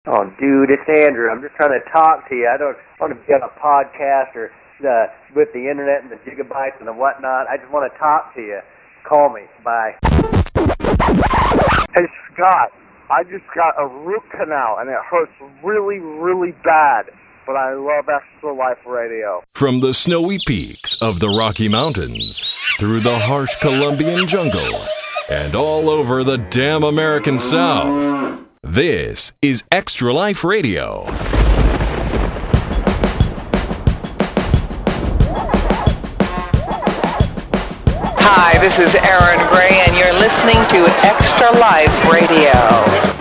Oh, dude, it's Andrew. I'm just trying to talk to you. I don't want to be on a podcast or with the internet and the gigabytes and the whatnot. I just want to talk to you. Call me. Bye. Hey, Scott, I just got a root canal, and it hurts really, really bad. But I love Extra Life Radio. From the snowy peaks of the Rocky Mountains, through the harsh Colombian jungle, and all over the damn American South, this is Extra Life Radio. Hi, this is Aaron Gray, and you're listening to Extra Life Radio.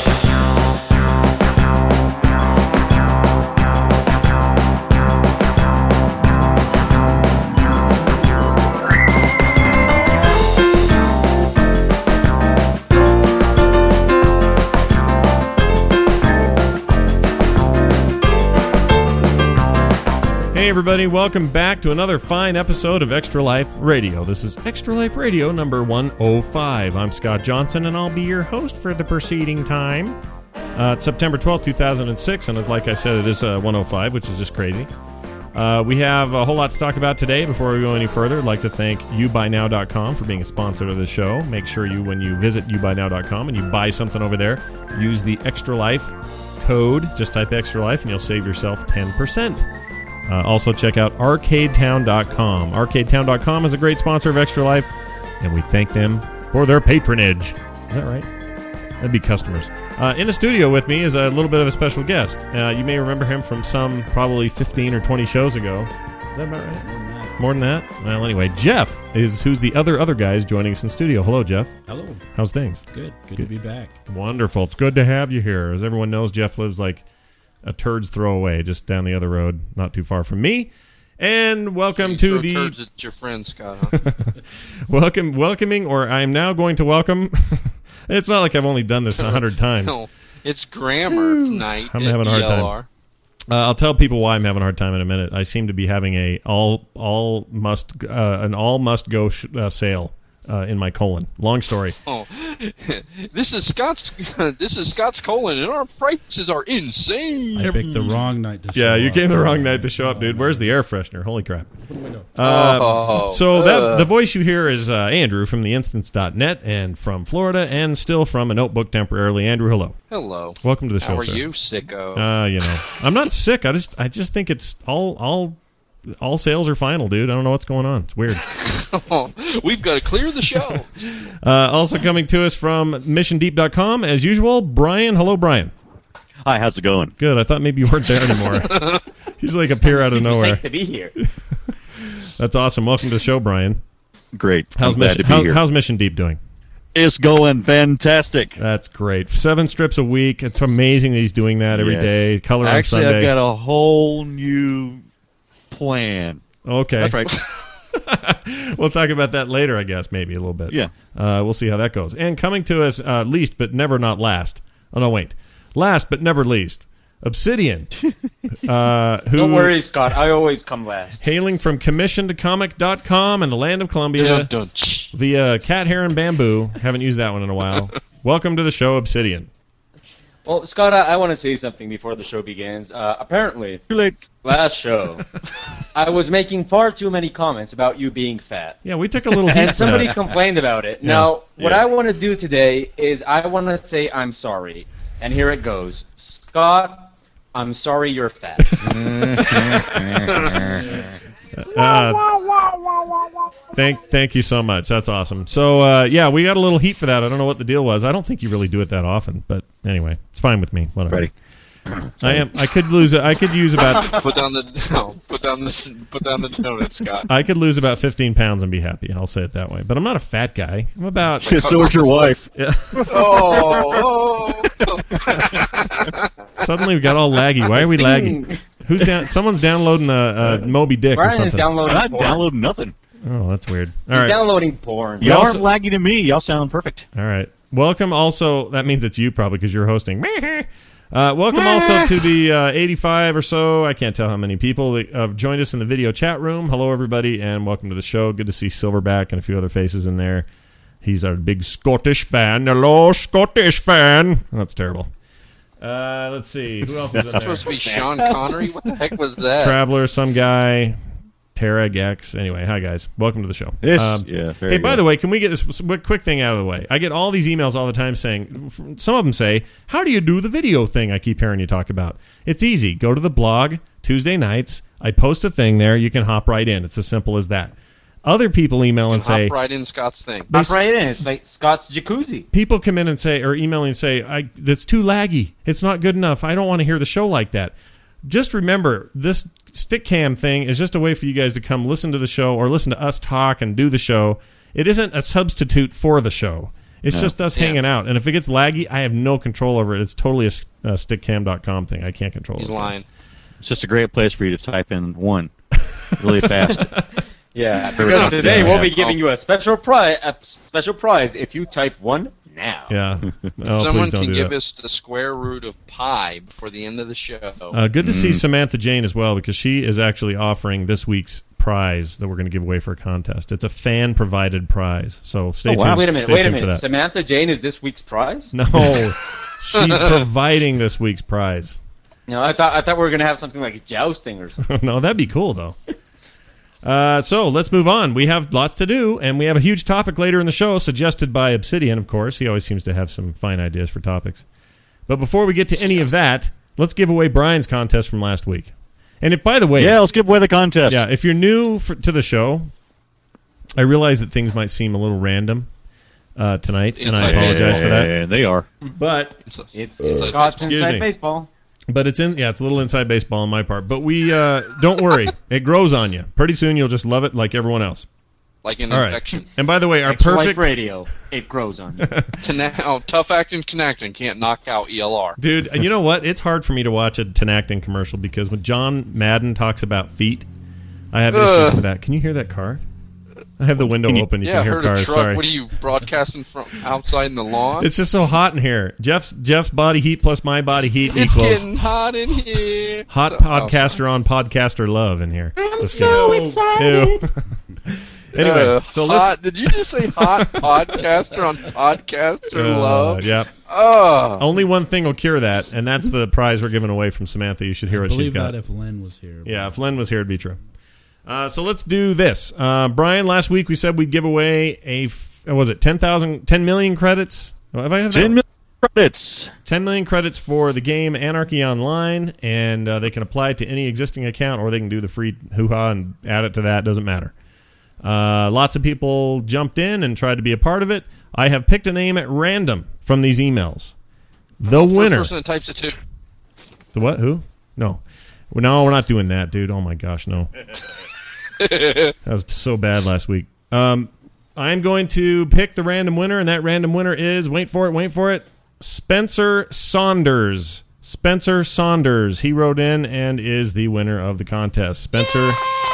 Hey everybody, welcome back to another fine episode of Extra Life Radio. This is Extra Life Radio number 105. I'm Scott Johnson, and I'll be your host for the preceding time. It's September 12th, 2006, and like I said, it is 105, which is just crazy. We have a whole lot to talk about today. Before we go any further, I'd like to thank YouBuyNow.com for being a sponsor of the show. Make sure you, when you visit YouBuyNow.com and you buy something over there, use the Extra Life code. Just type Extra Life, and you'll save yourself 10%. Also, check out ArcadeTown.com. ArcadeTown.com is a great sponsor of Extra Life, and we thank them for their patronage. Is that right? That'd be customers. In the studio with me is a little bit of a special guest. You may remember him from some probably 15 or 20 shows ago. Is that about right? More than that? Well, anyway, Jeff is who's the other guys joining us in studio. Hello, Jeff. Hello. How's things? Good to be back. Wonderful. It's good to have you here. As everyone knows, Jeff lives like a turd's throw away, just down the other road, not too far from me. And welcome to the turds at your friend, Scott. Huh? welcoming, or I'm now going to welcome. It's not like I've only done this 100 times. No, it's grammar night. I'm having a hard time. I'll tell people why I'm having a hard time in a minute. I seem to be having an all must go sale. In my colon. Long story. Oh, this is Scott's colon, and our prices are insane. I picked the wrong night to show up. Yeah, you came the wrong night to show up, dude. Where's the air freshener? Holy crap. The voice you hear is Andrew from theinstance.net and from Florida, and still from a notebook temporarily. Andrew, hello. Hello. Welcome to the show, How are sir. you, sicko? I'm not sick. I just think it's all sales are final, dude. I don't know what's going on. It's weird. We've got to clear the show. Also coming to us from MissionDeep.com, as usual, Brian. Hello, Brian. Hi, how's it going? Good. I thought maybe you weren't there anymore. You just like appear out of nowhere. Safe to be here. That's awesome. Welcome to the show, Brian. Great. How's Mission Deep doing? It's going fantastic. That's great. 7 strips a week. It's amazing that he's doing that every day. Color on Actually, Sunday. I've got a whole new plan. Okay. That's right. We'll talk about that later, I guess, maybe a little bit. Yeah. We'll see how that goes. And coming to us, least but never not last. Oh, no, wait. Last but never least, Obsidian. Who, don't worry, Scott. I always come last. Hailing from commissiontocomic.com and the land of Columbia via Cat Hair and Bamboo. Haven't used that one in a while. Welcome to the show, Obsidian. Well, Scott, I want to say something before the show begins. Apparently, Too late. Last show, I was making far too many comments about you being fat. Yeah, we took a little heat and somebody for that. complained about it. Yeah. Now, what I want to do today is I want to say I'm sorry. And here it goes. Scott, I'm sorry you're fat. Thank you so much. That's awesome. So, yeah, we got a little heat for that. I don't know what the deal was. I don't think you really do it that often, but anyway, it's fine with me. Whatever. Ready. I could lose it. I could use about put down the donut, Scott. I could lose about 15 pounds and be happy. I'll say it that way. But I'm not a fat guy. I'm about. So is your wife. Yeah. Oh. Suddenly we got all laggy. Why are we lagging? Who's down? Someone's downloading a Moby Dick Brian or something. is downloading I'm porn. downloading nothing. Oh, that's weird. All He's right. downloading porn. Y'all also- aren't laggy to me. Y'all sound perfect. All right. Welcome also. That means it's you probably because you're hosting. Welcome also to the 85 or so. I can't tell how many people that have joined us in the video chat room. Hello, everybody, and welcome to the show. Good to see Silverback and a few other faces in there. He's our big Scottish fan. Hello, Scottish fan. That's terrible. Let's see. Who else is in That's there? supposed to be Sean Connery? What the heck was that? Traveler, some guy, Tara Gex. Anyway, hi guys. Welcome to the show. Hey, by the way, can we get this quick thing out of the way? I get all these emails all the time saying, some of them say, how do you do the video thing I keep hearing you talk about? It's easy. Go to the blog, Tuesday nights. I post a thing there. You can hop right in. It's as simple as that. Other people email and say... Hop right in Scott's thing. Hop right in. It's like Scott's jacuzzi. People come in and say, or email and say, that's too laggy. It's not good enough. I don't want to hear the show like that. Just remember, this Stickcam thing is just a way for you guys to come listen to the show or listen to us talk and do the show. It isn't a substitute for the show. It's just us hanging out. And if it gets laggy, I have no control over it. It's totally a stickcam.com thing. I can't control it. He's lying. It's just a great place for you to type in 1 really fast. Yeah, because today we'll be giving you a special prize if you type 1 now. Yeah. Someone can give us the square root of pi before the end of the show. Good to see Samantha Jane as well, because she is actually offering this week's prize that we're going to give away for a contest. It's a fan-provided prize, so stay tuned. Wait a Stay tuned for minute. that. Samantha Jane is this week's prize? No, she's providing this week's prize. No, I thought we were going to have something like jousting or something. No, that'd be cool, though. So let's move on. We have lots to do, and we have a huge topic later in the show, suggested by Obsidian, of course. He always seems to have some fine ideas for topics. But before we get to any of that, let's give away Brian's contest from last week. And if, by the way... Yeah, let's give away the contest. Yeah, if you're new to the show, I realize that things might seem a little random tonight, and I apologize for that. Yeah, they are. But it's Scott's Inside Baseball. But it's a little inside baseball on my part. But we don't worry, it grows on you. Pretty soon you'll just love it like everyone else. Like an All infection. Right. And by the way, our Extra perfect Life Radio, it grows on you. Tough acting, connecting can't knock out ELR. Dude, you know what? It's hard for me to watch a Tenactin commercial because when John Madden talks about feet, I have issues with that. Can you hear that car? I have the window open. You can hear I heard cars. a truck. Sorry. What are you broadcasting from outside in the lawn? It's just so hot in here. Jeff's body heat plus my body heat it's equals getting hot in here. Hot podcaster on podcaster love in here. I'm so excited. Anyway, so hot. Did you just say hot podcaster on podcaster love? Yep. Only one thing will cure that, and that's the prize we're giving away from Samantha. You should hear what she's got. I believe that if Len was here. Yeah, if Len was here, it'd be true. So let's do this. Brian, last week we said we'd give away 10 million credits? Have I had 10 million credits. 10 million credits for the game Anarchy Online, and they can apply it to any existing account, or they can do the free hoo-ha and add it to that. Doesn't matter. Lots of people jumped in and tried to be a part of it. I have picked a name at random from these emails. The winner. First person that types it too. The what? Who? No. No, we're not doing that, dude. Oh my gosh, no. That was so bad last week. I'm going to pick the random winner, and that random winner is, wait for it, Spencer Saunders. Spencer Saunders. He wrote in and is the winner of the contest. Spencer,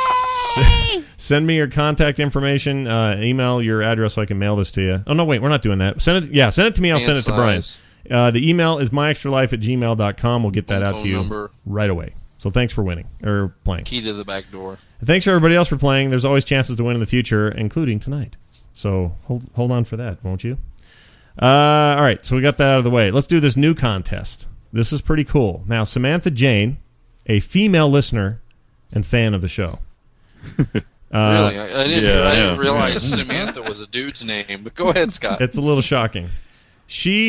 send me your contact information. Email your address so I can mail this to you. Oh, no, wait, we're not doing that. Send it to me. I'll send it to Brian. The email is myextralife@gmail.com. We'll get that out to you right away. So thanks for winning, or playing. Key to the back door. And thanks for everybody else for playing. There's always chances to win in the future, including tonight. So hold on for that, won't you? All right, so we got that out of the way. Let's do this new contest. This is pretty cool. Now, Samantha Jane, a female listener and fan of the show. Really? I didn't realize Samantha was a dude's name, but go ahead, Scott. It's a little shocking. She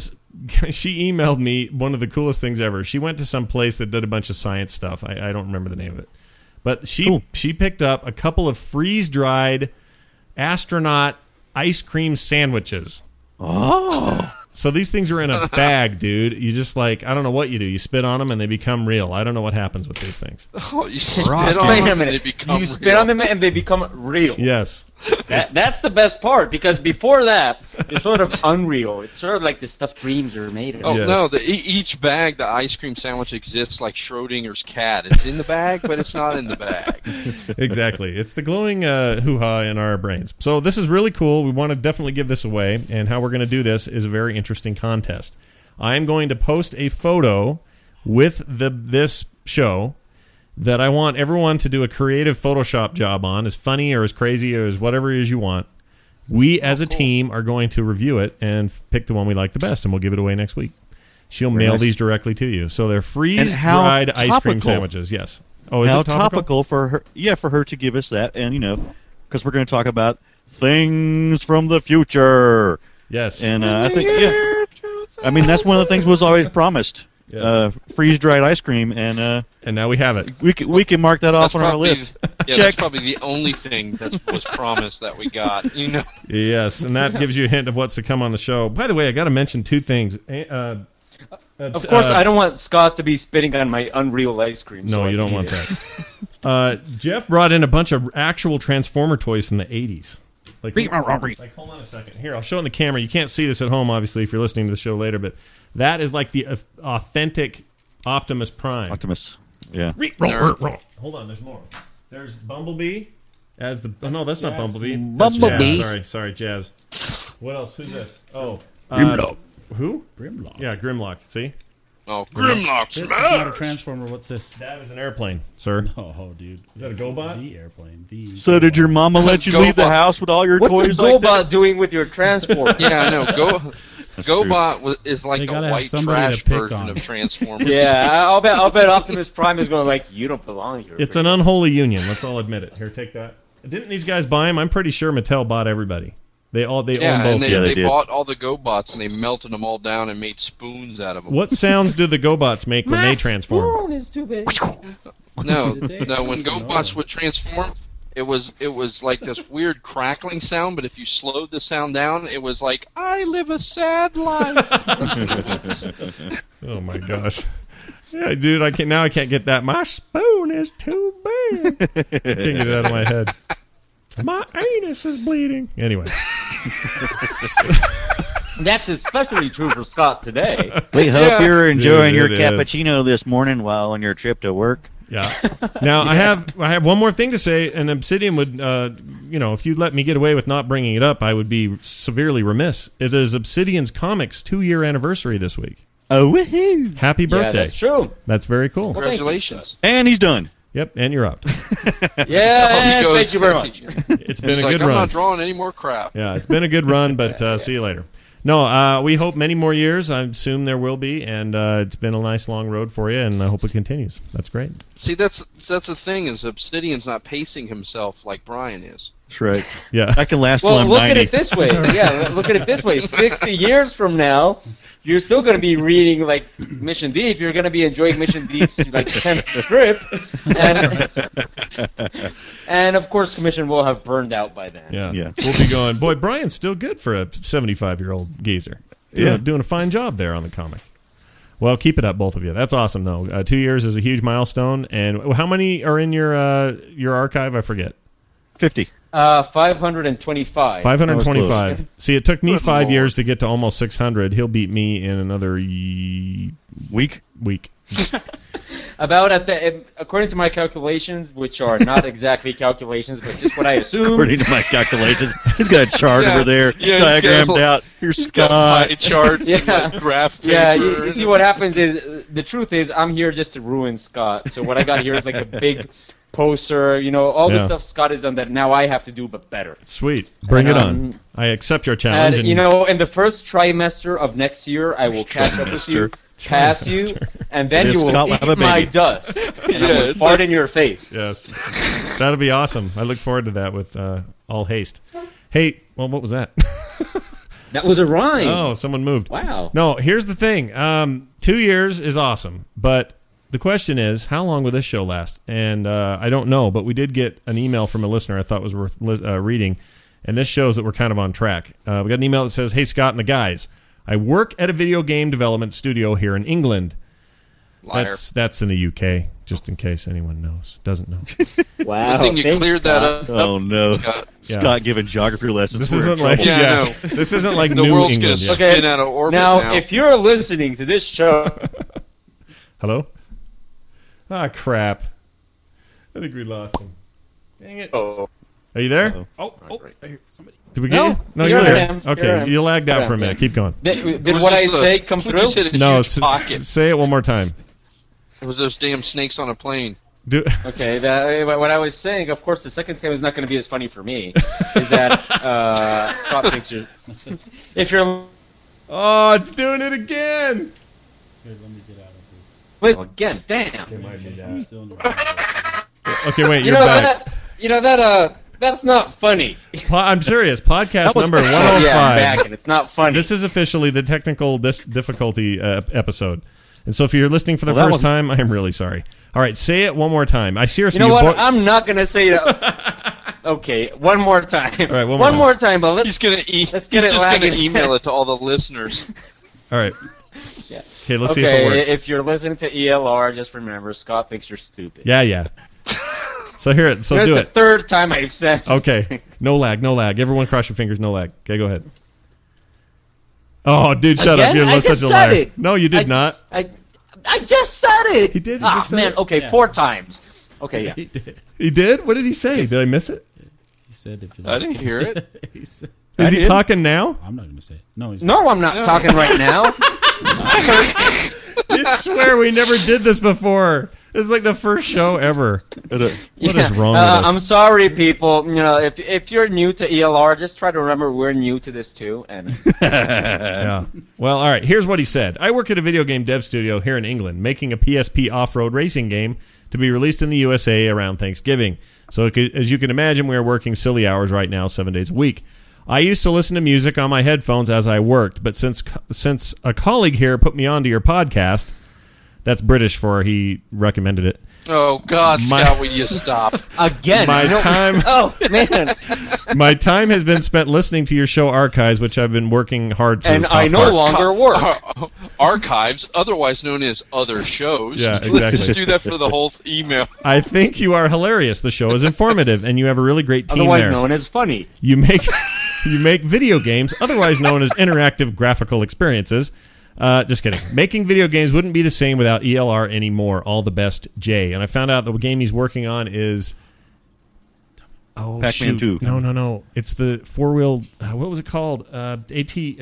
emailed me one of the coolest things ever. She went to some place that did a bunch of science stuff. I don't remember the name of it. But she picked up a couple of freeze-dried astronaut ice cream sandwiches. Oh. So these things are in a bag, dude. You just I don't know what you do. You spit on them and they become real. I don't know what happens with these things. Oh, you spit on them and they become real. You spit on them and they become real. Yes. That's the best part, because before that, it's sort of unreal. It's sort of like the stuff dreams are made of. Oh, yes. No, each bag, the ice cream sandwich exists like Schrodinger's cat. It's in the bag, but it's not in the bag. Exactly. It's the glowing hoo-ha in our brains. So this is really cool. We want to definitely give this away, and how we're going to do this is a very interesting contest. I'm going to post a photo with this show that I want everyone to do a creative Photoshop job on, as funny or as crazy or as whatever it is you want. We, as a team, are going to review it and pick the one we like the best, and we'll give it away next week. She'll Very mail nice. these directly to you. So they're And how freeze-dried ice cream topical. sandwiches. Yes. Oh, is How it topical? for her? Yeah, for her to give us that, and because we're going to talk about things from the future. Yes. And I think, I mean, that's one of the things was always promised. Yes. Freeze-dried ice cream, and now we have it. We can mark that off on our list. Yeah, Check. that's probably the only thing that was promised that we got. Yes, and that gives you a hint of what's to come on the show. By the way, I got to mention two things. Of course, I don't want Scott to be spitting on my Unreal ice cream. No, so I you don't can want eat it. that. Jeff brought in a bunch of actual Transformer toys from the 80s. Like, hold on a second. Here, I'll show it in the camera. You can't see this at home, obviously, if you're listening to the show later, but that is like the authentic Optimus Prime. Optimus, yeah. Hold on, there's more. There's Bumblebee as the... Oh, no, that's not Bumblebee. Bumblebee. That's Jazz. Sorry, Jazz. What else? Who's this? Oh. Grimlock. Who? Grimlock. Yeah, Grimlock. See? Oh, Grimlock This is not a Transformer. What's this? That is an airplane, sir. Oh, dude. Is that a GoBot? The airplane. So did your mama let you leave the house with all your What's toys a like GoBot that? doing with your transport? Yeah, I know. GoBot is like They the gotta have white somebody trash to pick version on. of Transformers. Yeah, I'll bet Optimus Prime is going like, you don't belong here. It's an unholy union. Let's all admit it. Here, take that. Didn't these guys buy them? I'm pretty sure Mattel bought everybody. They own both. and they they did. bought all the GoBots and they melted them all down and made spoons out of them. What sounds do the GoBots make when they transform? Spoon is too big. No, when GoBots would transform, it was like this weird crackling sound, but if you slowed the sound down, it was like, I live a sad life. That's what it was. Oh my gosh. Yeah, dude, I can't get that. My spoon is too big. I can't get it out of my head. My anus is bleeding. Anyway. That's especially true for Scott today. We hope you're enjoying Dude, your it is. cappuccino this morning while on your trip to work. Yeah. Now I have one more thing to say, and Obsidian would, if you let me get away with not bringing it up, I would be severely remiss. It is Obsidian's Comics 2-year anniversary this week. Oh, woohoo! Happy birthday! Yeah, that's true. That's very cool. Well, Congratulations. And he's done. Yep, and you're out. Yeah, Oh, he goes, thank you very much. It's been He's a like, good I'm run. not drawing any more crap. Yeah, it's been a good run, but see you later. No, we hope many more years. I assume there will be, and it's been a nice long road for you, and I hope it continues. That's great. See, that's the thing is Obsidian's not pacing himself like Brian is. That's right. Yeah. I can last till Well, I'm look 90. at it this way. Yeah, look at it this way. 60 years from now, you're still going to be reading like Mission Deep. You're going to be enjoying Mission Deep's like 10th strip, and of course, Commission will have burned out by then. Yeah. Yeah. We'll be going, boy, Brian's still good for a 75-year-old geezer. Doing a fine job there on the comic. Well, keep it up, both of you. That's awesome, though. 2 years is a huge milestone. And how many are in your archive? I forget. 50. 525. 525. See, it took me Good 5 Lord. years to get to almost 600. He'll beat me in another Week? week. About according to my calculations, which are not exactly calculations, but just what I assume. According to my calculations. He's got a chart over there, yeah, diagrammed out. Here's He's got Scott. pie charts and Yeah. like graph paper. Yeah, you see what happens is, the truth is, I'm here just to ruin Scott. So what I got here is like a big poster, all the Yeah. stuff Scott has done that now I have to do, but better. Sweet. Bring it on. Um, I accept your And, challenge. in the first trimester of next year, I will catch up with you, pass you, and then Yes, you will Scott will have a eat my baby. dust. And I Yeah, will it's fart like- in your face. Yes. That'll be awesome. I look forward to that with all haste. Hey, well, what was that? That was a rhyme. Oh, someone moved. Wow. No, here's the thing. 2 years is awesome, but the question is, how long will this show last? And I don't know, but we did get an email from a listener I thought was worth reading, and this shows that we're kind of on track. We got an email that says, "Hey, Scott and the guys, I work at a video game development studio here in England." Liar. That's in the UK, just in case anyone doesn't know. Wow. Good thing you thanks, cleared Scott. that up. Oh, no. Scott. Scott giving geography lessons. This We're in isn't like trouble. Yeah, I know. This isn't like The New world's going England. to yet. spin out of orbit now. If you're listening to this show, Hello? Ah, crap. I think we lost him. Dang it. Oh. Are you there? Uh-oh. Oh, Somebody. did we get No, you? No, here you're I there. am. Here I Okay, am. you lagged out Here for a I am. minute. Keep going. did It was what I just say the- come we through? just hit a No, huge pocket. say it one more time. It was those damn snakes on a plane. Do Okay, what I was saying, of course, the second time is not going to be as funny for me, is that Scott thinks you're... If you're... Oh, it's doing it again. Good, let me get out of this. Wait, again, damn. Okay, wait, You you're know back. that's not funny. I'm serious. Podcast number 105. Yeah, I'm back, and it's not funny. This is officially the technical difficulty episode. And so if you're listening for the Well, that first was- time, I am really sorry. All right, say it one more time. I seriously... You know what? I'm not going to say it. Okay, one more time. All right, one more time, but let's He's let's get it just going to lagging. email it to all the listeners. All right. Yeah. Okay, let's see if it works. If you're listening to ELR, just remember, Scott thinks you're stupid. Yeah. So here it. So That's do the it. third time I've said it. Okay. No lag. Everyone cross your fingers. No lag. Okay, go ahead. Oh, dude, shut up. Again? You're I such just a said liar. it. No, you did not. I just said it. He did. He Ah, just said man. it. Okay, Yeah. 4 times. Okay, yeah. He did? What did he say? Did I miss it? He said if you I didn't hear it. He said, Is he did. talking now? I'm not going to say it. No, he's No, I'm not talking right now. I swear we never did this before. This is like the first show ever. What is wrong with us? I'm sorry, people. You know, if you're new to ELR, just try to remember we're new to this too. And Yeah. Well, all right. Here's what he said. I work at a video game dev studio here in England, making a PSP off-road racing game to be released in the USA around Thanksgiving. So as you can imagine, we are working silly hours right now, 7 days a week. I used to listen to music on my headphones as I worked, but since a colleague here put me onto your podcast, that's British for he recommended it. Oh, God, Scott, will you stop? again, My time. Oh man! My time has been spent listening to your show archives, which I've been working hard to. And I no longer work. Archives, otherwise known as other shows. Yeah, Let's exactly. just do that for the whole email. I think you are hilarious. The show is informative, and you have a really great team Otherwise there. known as funny. You make video games, otherwise known as interactive graphical experiences. Just kidding. Making video games wouldn't be the same without ELR anymore. All the best, Jay. And I found out the game he's working on is... Oh, Pac-Man shoot. 2. No. It's the four-wheel... what was it called? ATV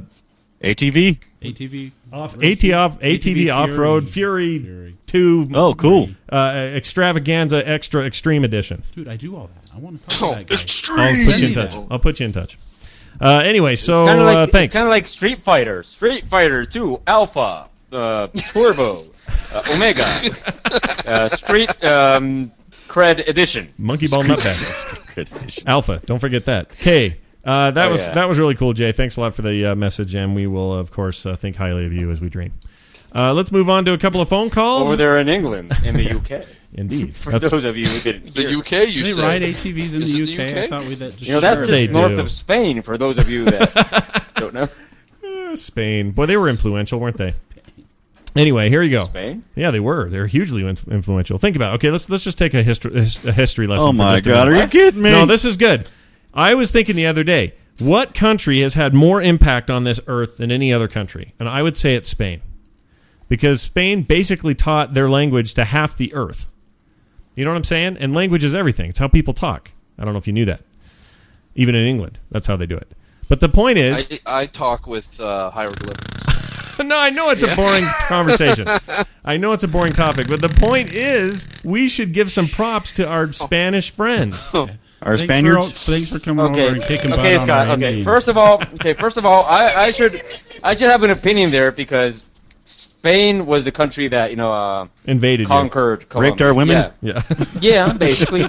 ATV. ATV Off-Road Fury 2 Oh, cool. Extravaganza Extra Extreme Edition. Dude, I do all that. I want to talk to that guy. I'll put you in touch. Anyway, so It's thanks. kind of like Street Fighter 2 Alpha, Turbo, Omega, Street Cred Edition. Monkey Ball Nutbag. Alpha. Don't forget that. K. That was really cool, Jay. Thanks a lot for the message, and we will, of course, think highly of you as we dream. Let's move on to a couple of phone calls. Over there in England, in the UK. Indeed. For those of you who didn't hear. The UK, you They said. ride ATVs in Is the it UK? I thought we that just You know, that's They just north do. of Spain, for those of you that don't know. Spain. Boy, they were influential, weren't they? Anyway, here you go. Spain? Yeah, they were. They were hugely influential. Think about it. Okay, let's just take a history lesson. Oh for my just a God, are minute. you kidding me? No, this is good. I was thinking the other day, what country has had more impact on this earth than any other country? And I would say it's Spain. Because Spain basically taught their language to half the earth. You know what I'm saying? And language is everything. It's how people talk. I don't know if you knew that. Even in England, that's how they do it. But the point is... I talk with hieroglyphics. No, I know it's a boring conversation. I know it's a boring topic. But the point is, we should give some props to our Spanish friends. Our Spaniards. Thanks for coming over and kicking butt Okay, on Scott. our Okay, Indians. first of all, I should have an opinion there because Spain was the country that Invaded conquered Colombia. Raped our women? Yeah. Yeah, basically.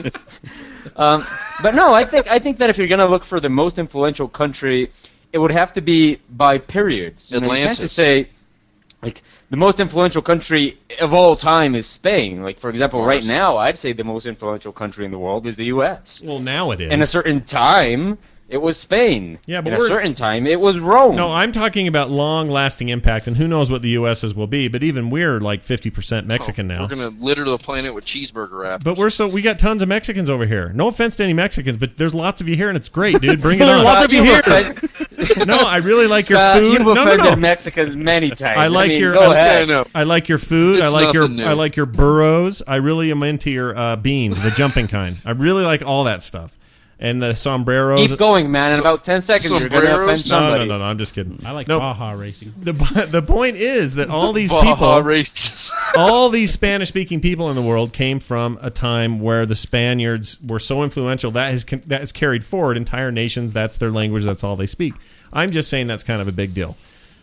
But no, I think that if you're gonna look for the most influential country, it would have to be by periods. You can't Atlantis. just say like the most influential country of all time is Spain. Like for example, right now, I'd say the most influential country in the world is the U.S. Well, now it is. In a certain time, it was Spain. Yeah, but in a certain time, it was Rome. No, I'm talking about long-lasting impact, and who knows what the U.S.'s will be. But even we're like 50% Mexican now. We're gonna litter the planet with cheeseburger wrappers. But we got tons of Mexicans over here. No offense to any Mexicans, but there's lots of you here, and it's great, dude. Bring it on. Lots of you here. No, I really like Scott, your food. You've No, offended no. Mexicans many times. I like your. Go ahead. Yeah, I know. I like your food. It's nothing new. I like your burros. I really am into your beans, the jumping kind. I really like all that stuff. And the sombreros. Keep going, man. In about 10 seconds, you're going to offend somebody. No, I'm just kidding. I like No. Baja racing. The point is that all these Baja people, races. all these Spanish-speaking people in the world came from a time where the Spaniards were so influential that has carried forward entire nations. That's their language. That's all they speak. I'm just saying that's kind of a big deal.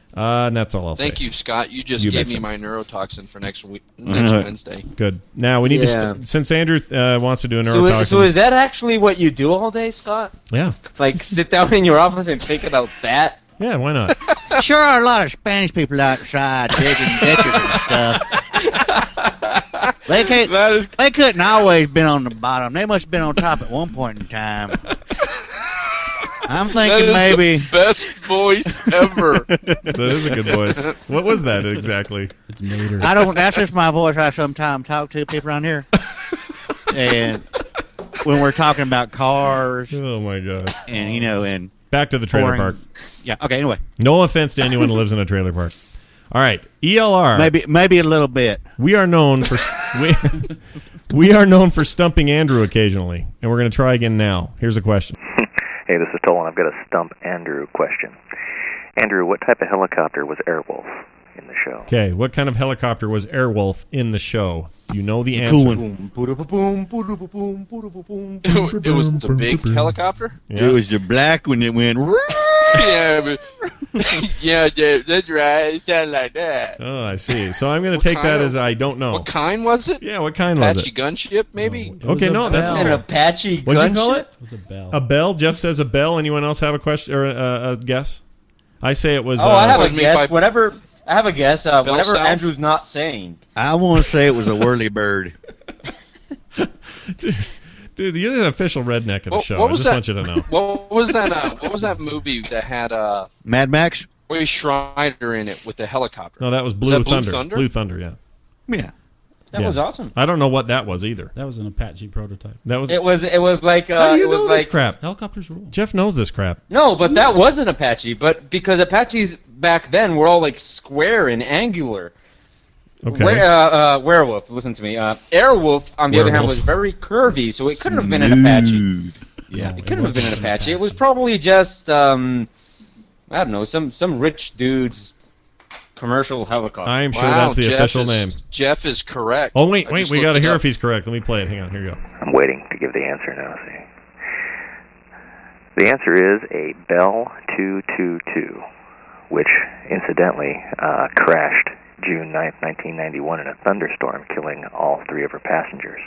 And that's all I'll say. Thank you, Scott. You just You gave betcha. me my neurotoxin for next Wednesday. Good. Now we need to since Andrew wants to do a neurotoxin. So is that actually what you do all day, Scott? Yeah. Like sit down in your office and think about that? Yeah, why not? Sure are a lot of Spanish people outside digging ditches and stuff. They couldn't always been on the bottom. They must have been on top at one point in time. I'm thinking that is maybe the best voice ever. That is a good voice. What was that exactly? It's Mater. I don't. That's just my voice. I sometimes talk to people around here, and when we're talking about cars, Oh my gosh. and and Back to the trailer pouring- park. Yeah. Okay. Anyway, No offense to anyone who lives in a trailer park. All right, ELR. maybe a little bit. We are known for we are known for stumping Andrew occasionally, and we're going to try again now. Here's a question. Hey, this is Tolan. I've got a Stump Andrew question. Andrew, what type of helicopter was Airwolf in the show? Okay, what kind of helicopter was Airwolf in the show? You know the answer. It was a big helicopter? Yeah. It was the black when it went. Yeah, but, yeah, that's right. It sounded like that. Oh, I see. So I'm going to take kind that of- as I don't know. What kind was it? Yeah, what kind was Apache it? gunship, maybe? Okay, no, that's An Apache What'd you call it? It was a bell. A bell. Jeff says a bell. Anyone else have a question or a guess? I say it was. I have was a made guess. by- Whatever. I have a guess. Whatever South? Andrew's not saying. I want to say it was a whirlybird. Dude, you're the official redneck of the show. What I was just that? want you to know. What was that? What was that movie that had Mad Max. Roy Schreider in it with the helicopter? No, that was Blue that Blue Thunder. Thunder? Blue Thunder, yeah. Yeah. That Yeah. was awesome. I don't know what that was either. That was an Apache prototype. That was. It was like How do you it was know like this crap? Helicopters rule. Jeff knows this crap. no, but that was an Apache. But because Apaches back then were all like square and angular. Okay. Werewolf, listen to me. Airwolf, on the other hand, Werewolf. was very curvy, so it couldn't have been an Apache. Yeah. It couldn't have been an Apache. It was probably just I don't know, some rich dude's commercial helicopter. I am sure Wow, that's the Jeff official is, name. Jeff is correct. Oh, wait, I we just got to looked it hear up. if he's correct. Let me play it. Hang on, here you go. I'm waiting to give the answer now. See, the answer is a Bell 222, which incidentally crashed June 9th, 1991 in a thunderstorm, killing all three of her passengers.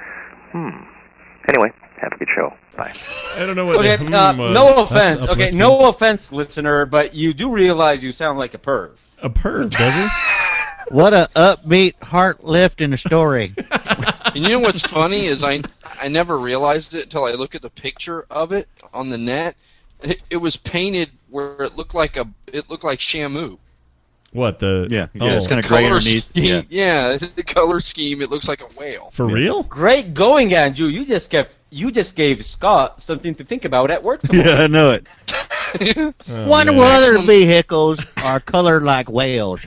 Anyway, have a good show. Bye. I don't know what Okay, the was. no offense. That's Okay, uplifting. no offense, listener, but you do realize you sound like a perv. A perv, does he? What a upbeat, heart lifting story. And you know what's funny is I never realized it until I looked at the picture of it on the net. It was painted where it looked like Shamu. What, the... Yeah, Oh, it's kind of gray Color underneath. scheme, yeah, the color scheme. It looks like a whale. for real? Great going, Andrew. You just gave Scott something to think about at work tomorrow. Yeah, I know it. Wonder man. what other vehicles are colored like whales.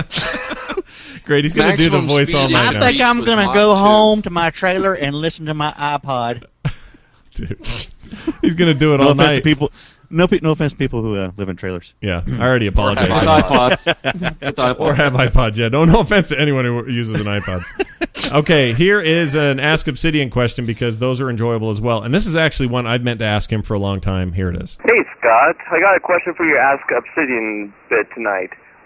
Great, he's going to do the Maximum voice all speed night I now. think I'm was going to hot, go too. home to my trailer and listen to my iPod. Dude. He's going to do it No all offense to night. people. No offense to people who live in trailers. Yeah, I already apologized. With iPods. With iPods. Or have iPods, yeah. No offense to anyone who uses an iPod. Okay, here is an Ask Obsidian question because those are enjoyable as well. And this is actually one I've meant to ask him for a long time. Here it is. Hey, Scott. I got a question for your Ask Obsidian bit tonight.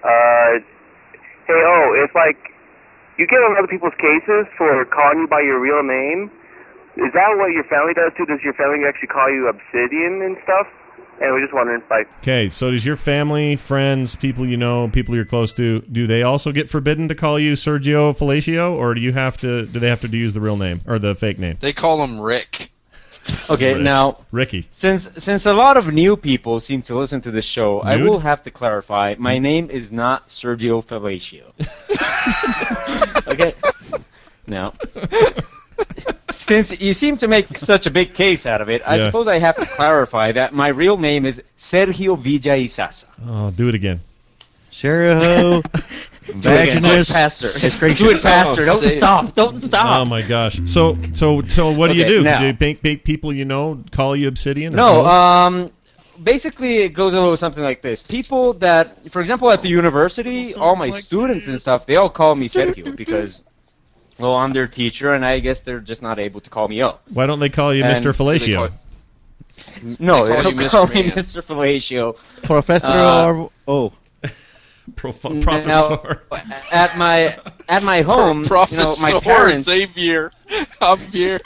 It's like you get on other people's cases for calling you by your real name. Is that what your family does too? Does your family actually call you Obsidian and stuff? And we're just wondering, like, Okay, so does your family, friends, people you know, people you're close to, do they also get forbidden to call you Sergio Fellatio, or do they have to use the real name or the fake name? They call him Rick. Okay, Rick. now Ricky. since a lot of new people seem to listen to this show, I Nude? will have to clarify. My name is not Sergio Fellatio. Okay. Now, since you seem to make such a big case out of it, I Yeah. suppose I have to clarify that my real name is Sergio Villaizaza. Oh, do it again. Sergio Do it again. Do it Vaginus. faster. Excretion. Do it faster. Don't say it. stop. Don't stop. Oh my gosh. So what do you Okay, do? now- Do you make people you know call you Obsidian? or No, no? basically it goes a little something like this. People that, for example, at the university, all my students and stuff, they all call me Sergio because, well, I'm their teacher, and I guess they're just not able to call me up. Why don't they call you And Mr. Fellatio? No, They they call don't you call Mr. me Man. Mr. Fellatio. Professor Uh, or... Oh. Professor. Now, at my home, Professor my parents. Xavier, Javier.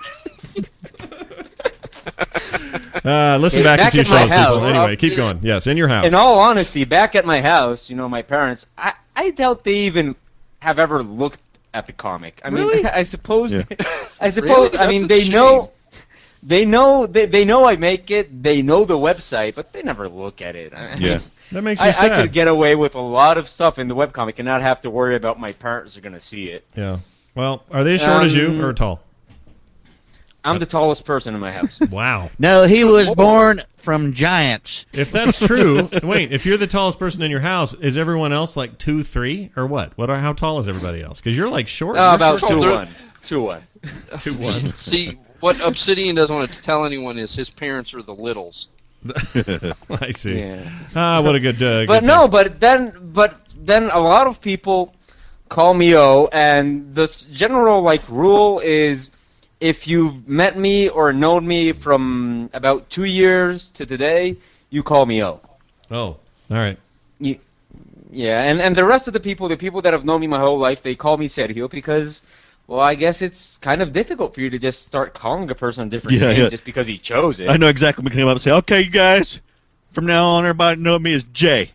Listen back a few at my shows, house. people. Anyway, keep going. Yes, in your house. In all honesty, back at my house, my parents, I doubt they even have ever looked at the comic. I mean, Really? I suppose. Yeah. Really? I mean, That's a they know. They know I make it. They know the website, but they never look at it. That makes me I sad. could get away with a lot of stuff in the webcomic and not have to worry about my parents are going to see it. Yeah. Well, are they as short as you or tall? I'm the tallest person in my house. Wow. No, he was born from giants. If that's true, wait. If you're the tallest person in your house, is everyone else like 2'3" or what? How tall is everybody else? Because you're like short. You're About short. 2'1". 2'1". 2'1". See, what Obsidian doesn't want to tell anyone is his parents are the Littles. I see. Yeah. What a good. But good no, thing. but then a lot of people call me O, and the general rule is if you've met me or known me from about 2 years to today, you call me O. Oh, all right. Yeah, and the rest of the people that have known me my whole life, they call me Sergio because, well, I guess it's kind of difficult for you to just start calling a person a different name just because he chose it. I know exactly what came up and say, okay, you guys, from now on, everybody know me as J.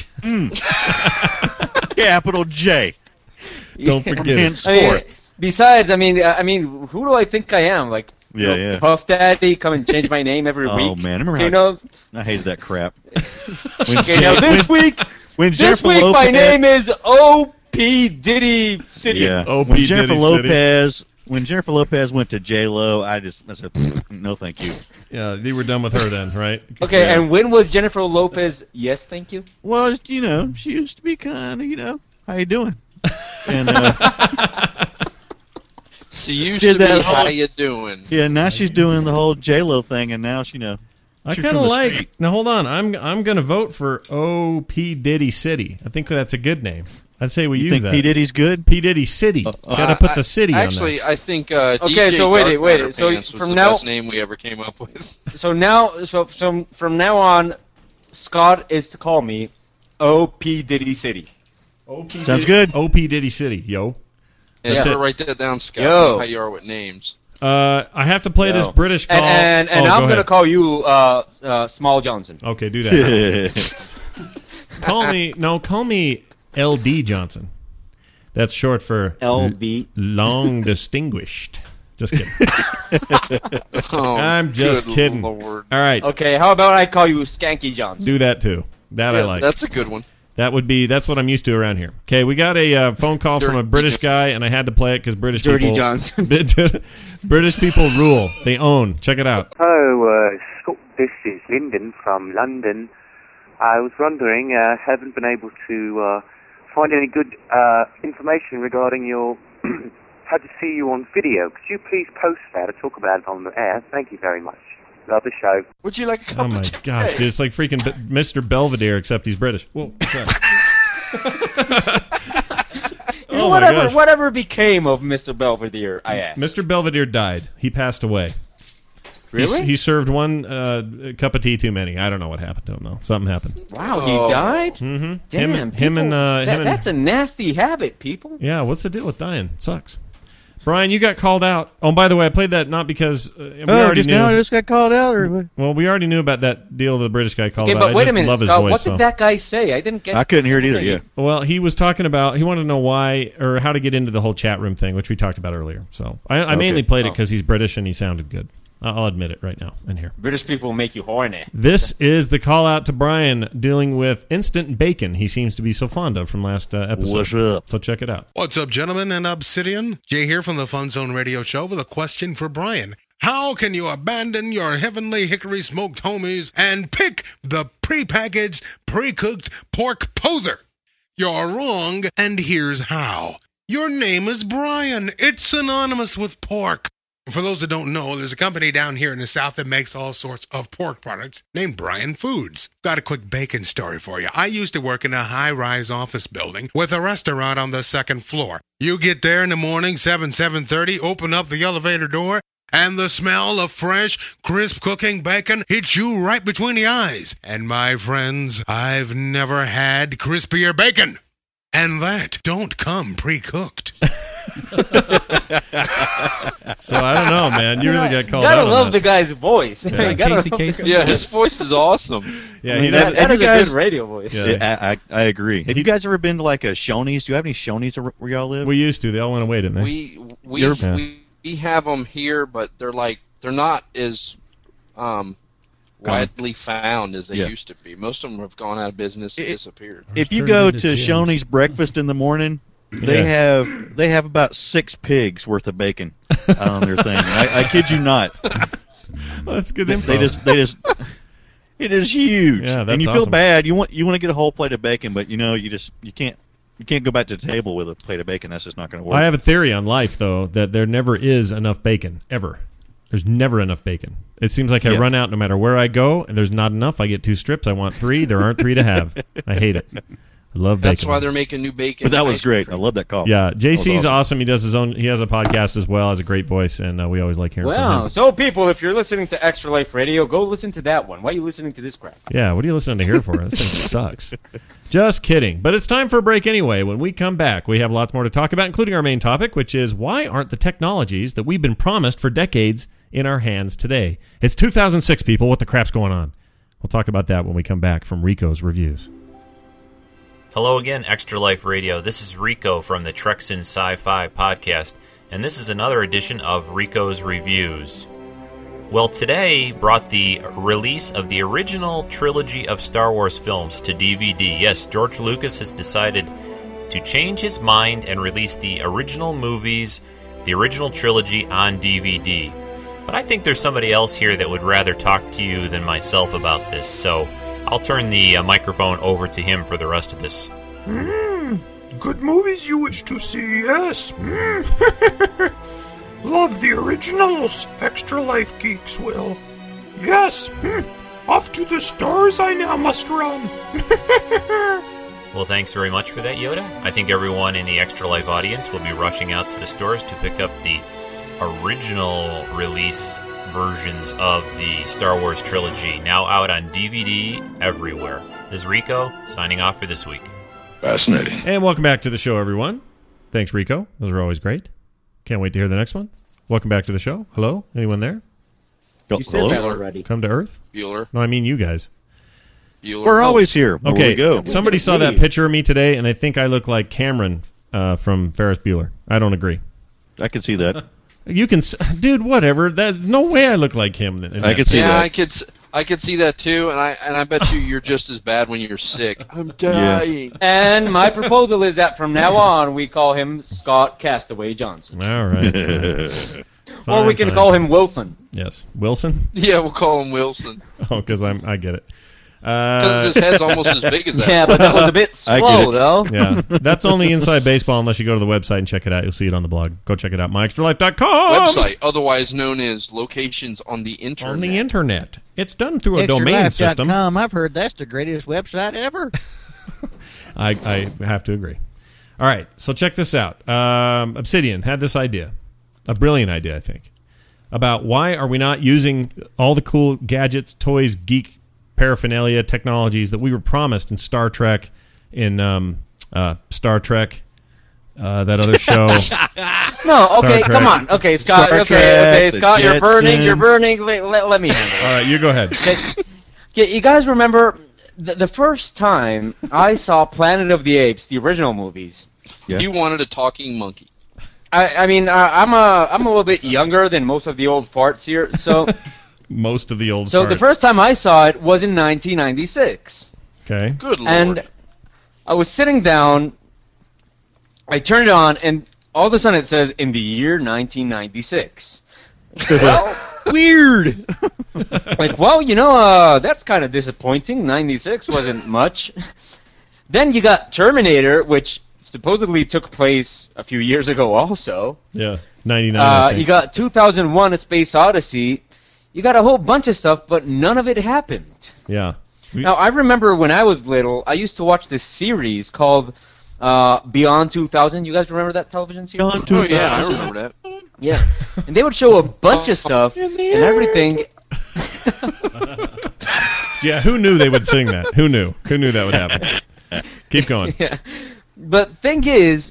Capital J. Don't forget it. Besides, I mean, who do I think I am? Puff Daddy, come and change my name every week. Oh man, I remember I hated that crap. This week my name is O.P. Diddy City. Yeah. O.P. When Jennifer Lopez went to J-Lo, I said, no, thank you. Yeah, you were done with her then, right? Okay, and when was Jennifer Lopez? Yes, thank you. Well, she used to be kind of, how you doing? And she used to be how you doing. Yeah, now she's doing the whole J-Lo thing, and now I kind of like. Street. Now hold on, I'm going to vote for O.P. Diddy City. I think that's a good name. I'd say we use that. P Diddy's good. P Diddy City. Got to put the city on there. Actually, I think. Okay, DJ so wait. So was from the now, best name we ever came up with. So from now on, Scott is to call me O.P. Diddy City. Sounds good. O.P. Diddy City, yo. Yeah, write that down, Scott. Yo. How you are with names. I have to play this British call. And I'm going to call you Small Johnson. Okay, do that. Call me L.D. Johnson. That's short for L.D. Long Distinguished. Just kidding. I'm just kidding. Lord. All right. Okay, how about I call you Skanky Johnson? Do that too. I like. That's a good one. That's what I'm used to around here. Okay, we got a phone call from a British guy, and I had to play it because British people. Johnson. British people rule. They own. Check it out. Hello, Scott. This is Lyndon from London. I was wondering, haven't been able to find any good information regarding your how to see you on video. Could you please post that or talk about it on the air? Thank you very much. Love the show. Would you like a cup Oh my of gosh, dude, it's like freaking Mr. Belvedere, except he's British. Whoa, what's that? Whatever became of Mr. Belvedere, I asked. Mr. Belvedere died. He passed away. Really? He served one cup of tea too many. I don't know what happened to him, though. Something happened. Wow, he died? Mm-hmm. Damn, that's a nasty habit, people. Yeah, what's the deal with dying? It sucks. Brian, you got called out. Oh, by the way, I played that not because we already knew. Now I just got called out, or well, we already knew about that deal the British guy called out. Okay, but wait a minute, love Scott. his voice, What did that guy say? I didn't get. I couldn't hear it either. Yeah. Well, he was talking about. He wanted to know why or how to get into the whole chat room thing, which we talked about earlier. So I mainly played it because he's British and he sounded good. I'll admit it right now in here. British people make you horny. This is the call out to Brian dealing with instant bacon he seems to be so fond of from last episode. What's up? So check it out. What's up, gentlemen and Obsidian? Jay here from the Fun Zone Radio Show with a question for Brian. How can you abandon your heavenly hickory smoked homies and pick the prepackaged, pre-cooked pork poser? You're wrong, and here's how. Your name is Brian. It's synonymous with pork. For those that don't know, there's a company down here in the South that makes all sorts of pork products named Brian Foods. Got a quick bacon story for you. I used to work in a high-rise office building with a restaurant on the second floor. You get there in the morning, 7:30, open up the elevator door, And the smell of fresh, crisp cooking bacon hits you right between the eyes. And my friends, I've never had crispier bacon. And that don't come pre-cooked. So I don't know, man. You really got called out. Gotta on love that. the guy's voice. Yeah. You gotta Casey love the Kasem? Yeah, his voice is awesome. Yeah, I mean, he does. that is you a guys- good radio voice. Yeah. I agree. Have you guys ever been to like a Shoney's? Do you have any Shoney's where y'all live? We used to. They all went away, didn't they? We have them here, but they're not as widely found as they Yeah. used to be. Most of them have gone out of business and disappeared. If you go to Shoney's breakfast in the morning, they have about 6 pigs worth of bacon on their thing. I kid you not. Well, that's good info. They just it is huge. Yeah, that's and you feel awesome. bad. You want to get a whole plate of bacon, but you can't go back to the table with a plate of bacon. That's just not going to work. I have a theory on life, though, that there never is enough bacon, ever. There's never enough bacon. It seems like I run out no matter where I go, and there's not enough. I get 2 strips. I want 3. There aren't 3 to have. I hate it. I love bacon. That's why they're making new bacon. But that was ice great. cream. I love that call. Yeah, That was JC's awesome. He does his own. He has a podcast as well. Has a great voice, and we always like hearing from Wow. him. So, people, if you're listening to Extra Life Radio, go listen to that one. Why are you listening to this crap? Yeah, what are you listening to here for? This thing sucks. Just kidding. But it's time for a break anyway. When we come back, we have lots more to talk about, including our main topic, which is why aren't the technologies that we've been promised for decades in our hands today? It's 2006, people. What the crap's going on? We'll talk about that when we come back from Rico's Reviews. Hello again, Extra Life Radio. This is Rico from the Treks in Sci-Fi podcast, and this is another edition of Rico's Reviews. Well, today brought the release of the original trilogy of Star Wars films to DVD. Yes, George Lucas has decided to change his mind and release the original movies, the original trilogy on DVD. But I think there's somebody else here that would rather talk to you than myself about this, so I'll turn the microphone over to him for the rest of this. Good movies you wish to see, yes. Love the originals, Extra Life Geeks will. Yes, off to the stores I now must run. Well, thanks very much for that, Yoda. I think everyone in the Extra Life audience will be rushing out to the stores to pick up the original release versions of the Star Wars trilogy, now out on DVD everywhere. This is Rico, signing off for this week. Fascinating. And welcome back to the show, everyone. Thanks, Rico. Those are always great. Can't wait to hear the next one. Welcome back to the show. Hello? Anyone there? You said that already. Come to Earth? Bueller. No, I mean you guys. Bueller. We're always here. Where Okay, we go. somebody saw that picture of me today, and they think I look like Cameron from Ferris Bueller. I don't agree. I can see that. You can, dude. Whatever. There's no way I look like him. I can see that. I could see that too, and I bet you're just as bad when you're sick. I'm dying. And my proposal is that from now on, we call him Scott Castaway Johnson. All right. Or we can call him Wilson. Yes, Wilson. Yeah, we'll call him Wilson. Oh, because I get it. Because his head's almost as big as that. Yeah, but that was a bit slow, though. Yeah, that's only Inside Baseball unless you go to the website and check it out. You'll see it on the blog. Go check it out, myextralife.com. Website, otherwise known as Locations on the Internet. On the Internet. It's done through a domain system. ExtraLife.com. I've heard that's the greatest website ever. I have to agree. All right, so check this out. Obsidian had this idea, a brilliant idea, I think, about why are we not using all the cool gadgets, toys, geek paraphernalia, technologies that we were promised in Star Trek, Star Trek, that other show. No, okay, Star come Trek. on. Okay, Scott, Star okay, Trek, Scott, the you're burning, Jetsons. let me handle it. All right, you go ahead. Okay, you guys remember the first time I saw Planet of the Apes, the original movies? Yeah. You wanted a talking monkey. I mean, I'm a little bit younger than most of the old farts here, so... Most of the old So farts. the first time I saw it was in 1996. Okay. Good lord. And I was sitting down, I turned it on, and all of a sudden it says, in the year 1996. Well, weird. Like, well, that's kind of disappointing. 96 wasn't much. Then you got Terminator, which supposedly took place a few years ago also. Yeah, 99. I think. You got 2001: A Space Odyssey. You got a whole bunch of stuff, but none of it happened. Yeah. Now, I remember when I was little, I used to watch this series called Beyond 2000. You guys remember that television series? Oh, yeah, I remember that. Yeah, and they would show a bunch of stuff and everything. Yeah, who knew they would sing that? Who knew? Who knew that would happen? Keep going. Yeah. But thing is,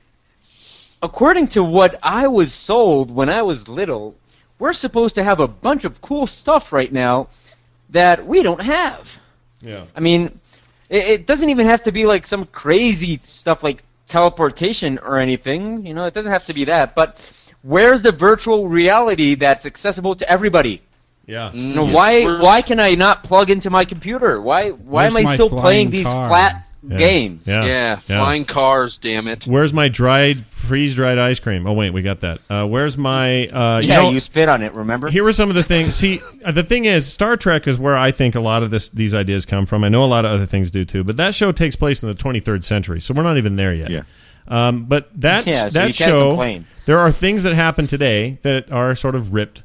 according to what I was sold when I was little, we're supposed to have a bunch of cool stuff right now that we don't have. Yeah. I mean, it doesn't even have to be like some crazy stuff like teleportation or anything. You know, it doesn't have to be that. But where's the virtual reality that's accessible to everybody? Yeah. You know, why can I not plug into my computer? Why am I still playing these flat games? Yeah, flying cars, damn it. Where's my freeze-dried ice cream? Oh, wait, we got that. Where's my... you spit on it, remember? Here were some of the things. See, the thing is, Star Trek is where I think a lot of these ideas come from. I know a lot of other things do, too. But that show takes place in the 23rd century, so we're not even there yet. Yeah. But that so you can't show, complain. there are things that happen today that are sort of ripped,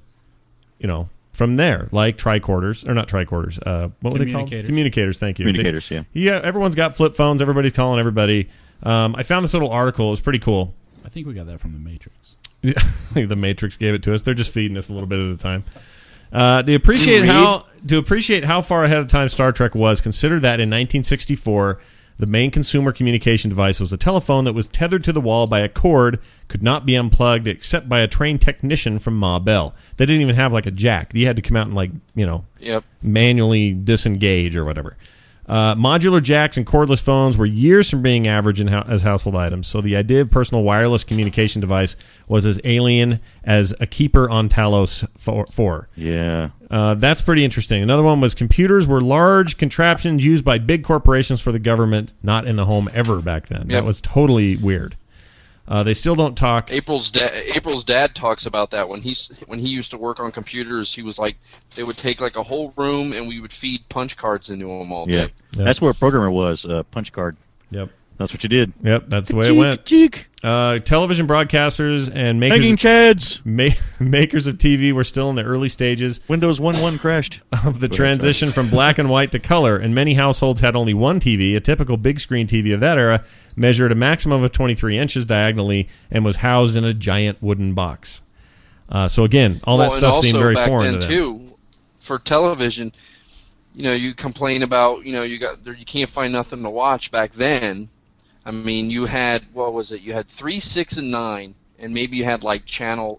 from there, like tricorders, or not tricorders, what were they called? Communicators, thank you. Communicators, yeah. Yeah, everyone's got flip phones, everybody's calling everybody. I found this little article, it was pretty cool. I think we got that from The Matrix. Yeah, the Matrix gave it to us. They're just feeding us a little bit at a time. To appreciate how far ahead of time Star Trek was, consider that in 1964, the main consumer communication device was a telephone that was tethered to the wall by a cord, could not be unplugged except by a trained technician from Ma Bell. They didn't even have like a jack. You had to come out and manually disengage or whatever. Modular jacks and cordless phones were years from being average as household items, so the idea of personal wireless communication device was as alien as a keeper on Talos 4. Yeah. That's pretty interesting. Another one was computers were large contraptions used by big corporations for the government, not in the home ever back then. That was totally weird. They still don't talk. April's dad talks about that when he used to work on computers. He was like, they would take like a whole room and we would feed punch cards into them all day. Yeah, that's what a programmer was. Punch card. Yep, that's what you did. Yep, that's the way it went. Television broadcasters and makers of TV were still in the early stages. Windows 1.1 crashed of the transition from black and white to color, and many households had only one TV. A typical big screen TV of that era measured a maximum of 23 inches diagonally and was housed in a giant wooden box. So again, all that stuff seemed very foreign to them. Too, for television, you complain about you can't find nothing to watch back then. I mean, you had, what was it? You had 3, 6, and 9, and maybe you had like channel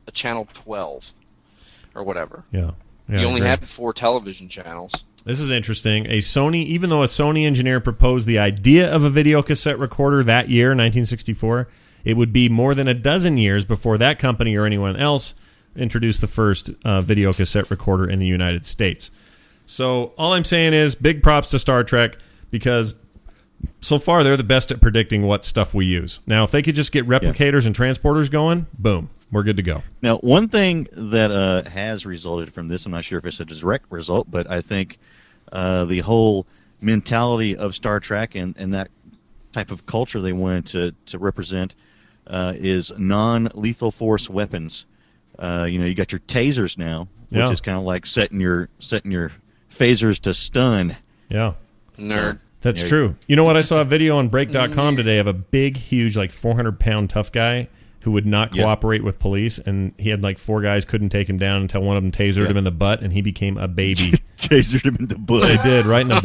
12 or whatever. Yeah. You only had 4 television channels. This is interesting. Even though a Sony engineer proposed the idea of a video cassette recorder that year, 1964, it would be more than a dozen years before that company or anyone else introduced the first video cassette recorder in the United States. So all I'm saying is big props to Star Trek, because so far they're the best at predicting what stuff we use. Now, if they could just get replicators and transporters going, boom, we're good to go. Now, one thing that has resulted from this, I'm not sure if it's a direct result, but I think the whole mentality of Star Trek and that type of culture they wanted to represent is non-lethal force weapons. You got your tasers now, which is kind of like setting your phasers to stun. Yeah. Nerd. That's true. You know what? I saw a video on Break.com today of a big, huge, like 400-pound tough guy who would not cooperate with police, and he had like 4 guys couldn't take him down until one of them tasered him in the butt, and he became a baby. Tasered him in the butt. They did, right in the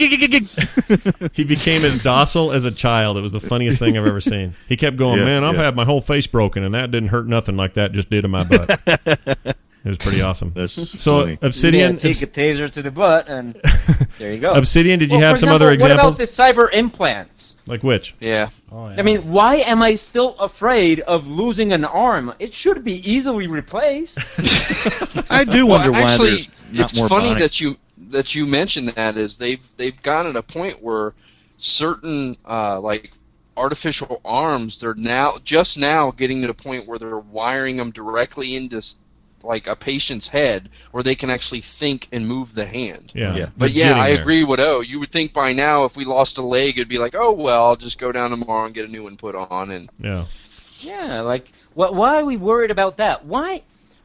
butt. He became as docile as a child. It was the funniest thing I've ever seen. He kept going, I've had my whole face broken, and that didn't hurt nothing like that just did in my butt. It was pretty awesome. Funny. Obsidian, take a taser to the butt, and there you go. Obsidian, did you have some other examples? What about the cyber implants? Like which? Yeah. I mean, why am I still afraid of losing an arm? It should be easily replaced. I do wonder why actually, there's not it's more funny bionic. that you mentioned that is they've gotten to a point where certain like artificial arms, they're just now getting to the point where they're wiring them directly into like a patient's head where they can actually think and move the hand. Yeah. But yeah, I agree with you would think by now if we lost a leg it'd be like, oh well, I'll just go down tomorrow and get a new one put on. And yeah, like why are we worried about that? Why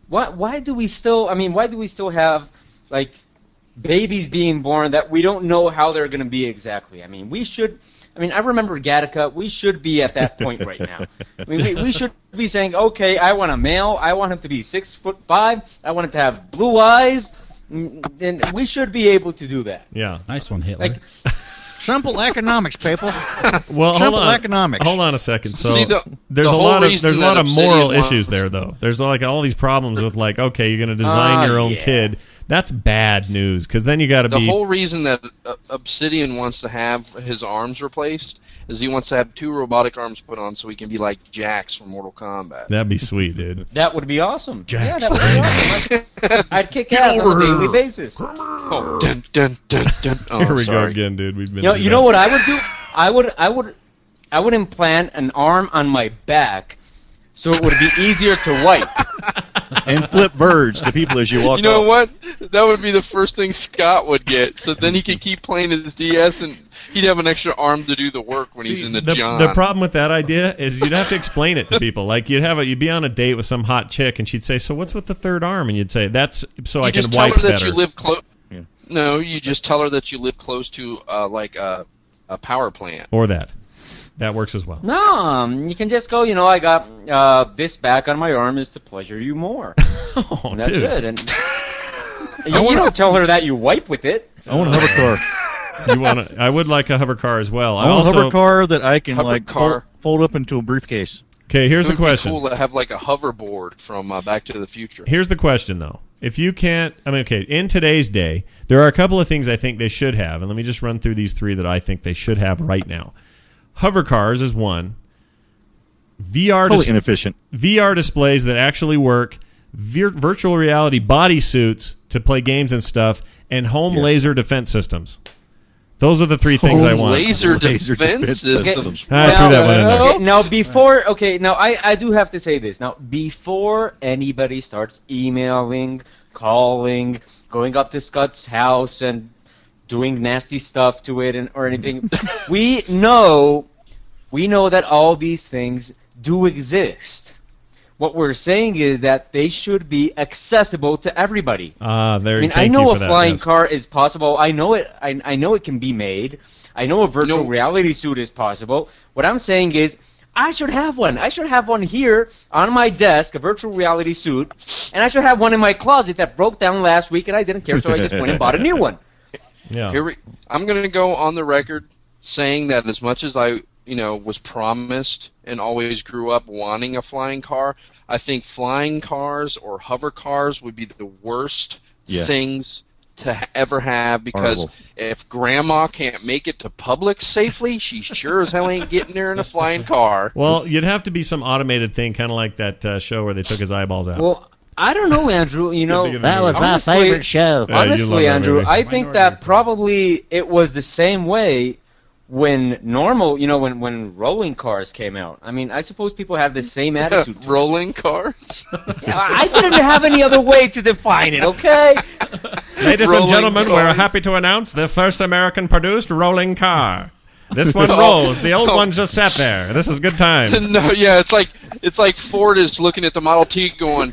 do we still have like babies being born that we don't know how they're going to be exactly? I mean, we should I mean, I remember Gattaca. We should be at that point right now. I mean, we should be saying, okay, I want a male. I want him to be 6'5". I want him to have blue eyes. And we should be able to do that. Yeah. Nice one, Hitler. Like, simple economics, people. Well, simple economics. Hold on a second. So See, there's the a whole lot of reason moral Obsidian issues there, though. There's like all these problems with like, okay, you're going to design your own kid. That's bad news because then you got to be. The whole reason that Obsidian wants to have his arms replaced is he wants to have 2 robotic arms put on so he can be like Jax from Mortal Kombat. That'd be sweet, dude. That would be awesome. Jax. Yeah, that would be awesome. I'd kick ass on a daily basis. Oh, dun, dun, dun, dun. Oh, Here we sorry. go again, dude. We've been. You know what I would do? I would implant an arm on my back so it would be easier to wipe. And flip birds to people as you walk. You know off. what? That would be the first thing Scott would get. So then he could keep playing his DS, and he'd have an extra arm to do the work when he's in the John. The problem with that idea is you'd have to explain it to people. Like you'd be on a date with some hot chick, and she'd say, "So what's with the third arm?" And you'd say, "That's so I can wipe better." You just tell her that you live close. Yeah. No, you just tell her that you live close to like a power plant. Or that. That works as well. No, you can just go, I got this back on my arm is to pleasure you more. Oh, and that's dude. it. And you don't tell her that you wipe with it. I want a hover car. I would like a hover car as well. I want a hover car that I can car. fold up into a briefcase. Okay, here's the question. It would be cool to have like a hoverboard from Back to the Future. Here's the question, though. If you can't, in today's day, there are a couple of things I think they should have, and let me just run through these 3 that I think they should have right now. Hover cars is one. Totally inefficient. VR displays that actually work, virtual reality bodysuits to play games and stuff, and home laser defense systems. Those are the 3 things I want. Laser defense systems. I threw that one in there. Okay, now I do have to say this. Now, before anybody starts emailing, calling, going up to Scott's house and doing nasty stuff to it or anything, we know that all these things do exist. What we're saying is that they should be accessible to everybody. I know a flying car is possible. I know it. I know it can be made. I know a virtual reality suit is possible. What I'm saying is, I should have one. I should have one here on my desk, a virtual reality suit, and I should have one in my closet that broke down last week, and I didn't care, so I just went and bought a new one. Yeah. I'm going to go on the record saying that as much as I, was promised and always grew up wanting a flying car, I think flying cars or hover cars would be the worst things to ever have, because if Grandma can't make it to Publix safely, she sure as hell ain't getting there in a flying car. Well, you'd have to be some automated thing, kind of like that show where they took his eyeballs out. Well, I don't know, Andrew. That was my favorite show. Honestly, Andrew, I think that probably it was the same way when when rolling cars came out. I mean, I suppose people have the same attitude. Rolling cars? I didn't have any other way to define it, okay? Ladies and gentlemen, we're happy to announce the first American-produced rolling car. This one rolls. The old one just sat there. This is good times. No, yeah, it's like Ford is looking at the Model T going,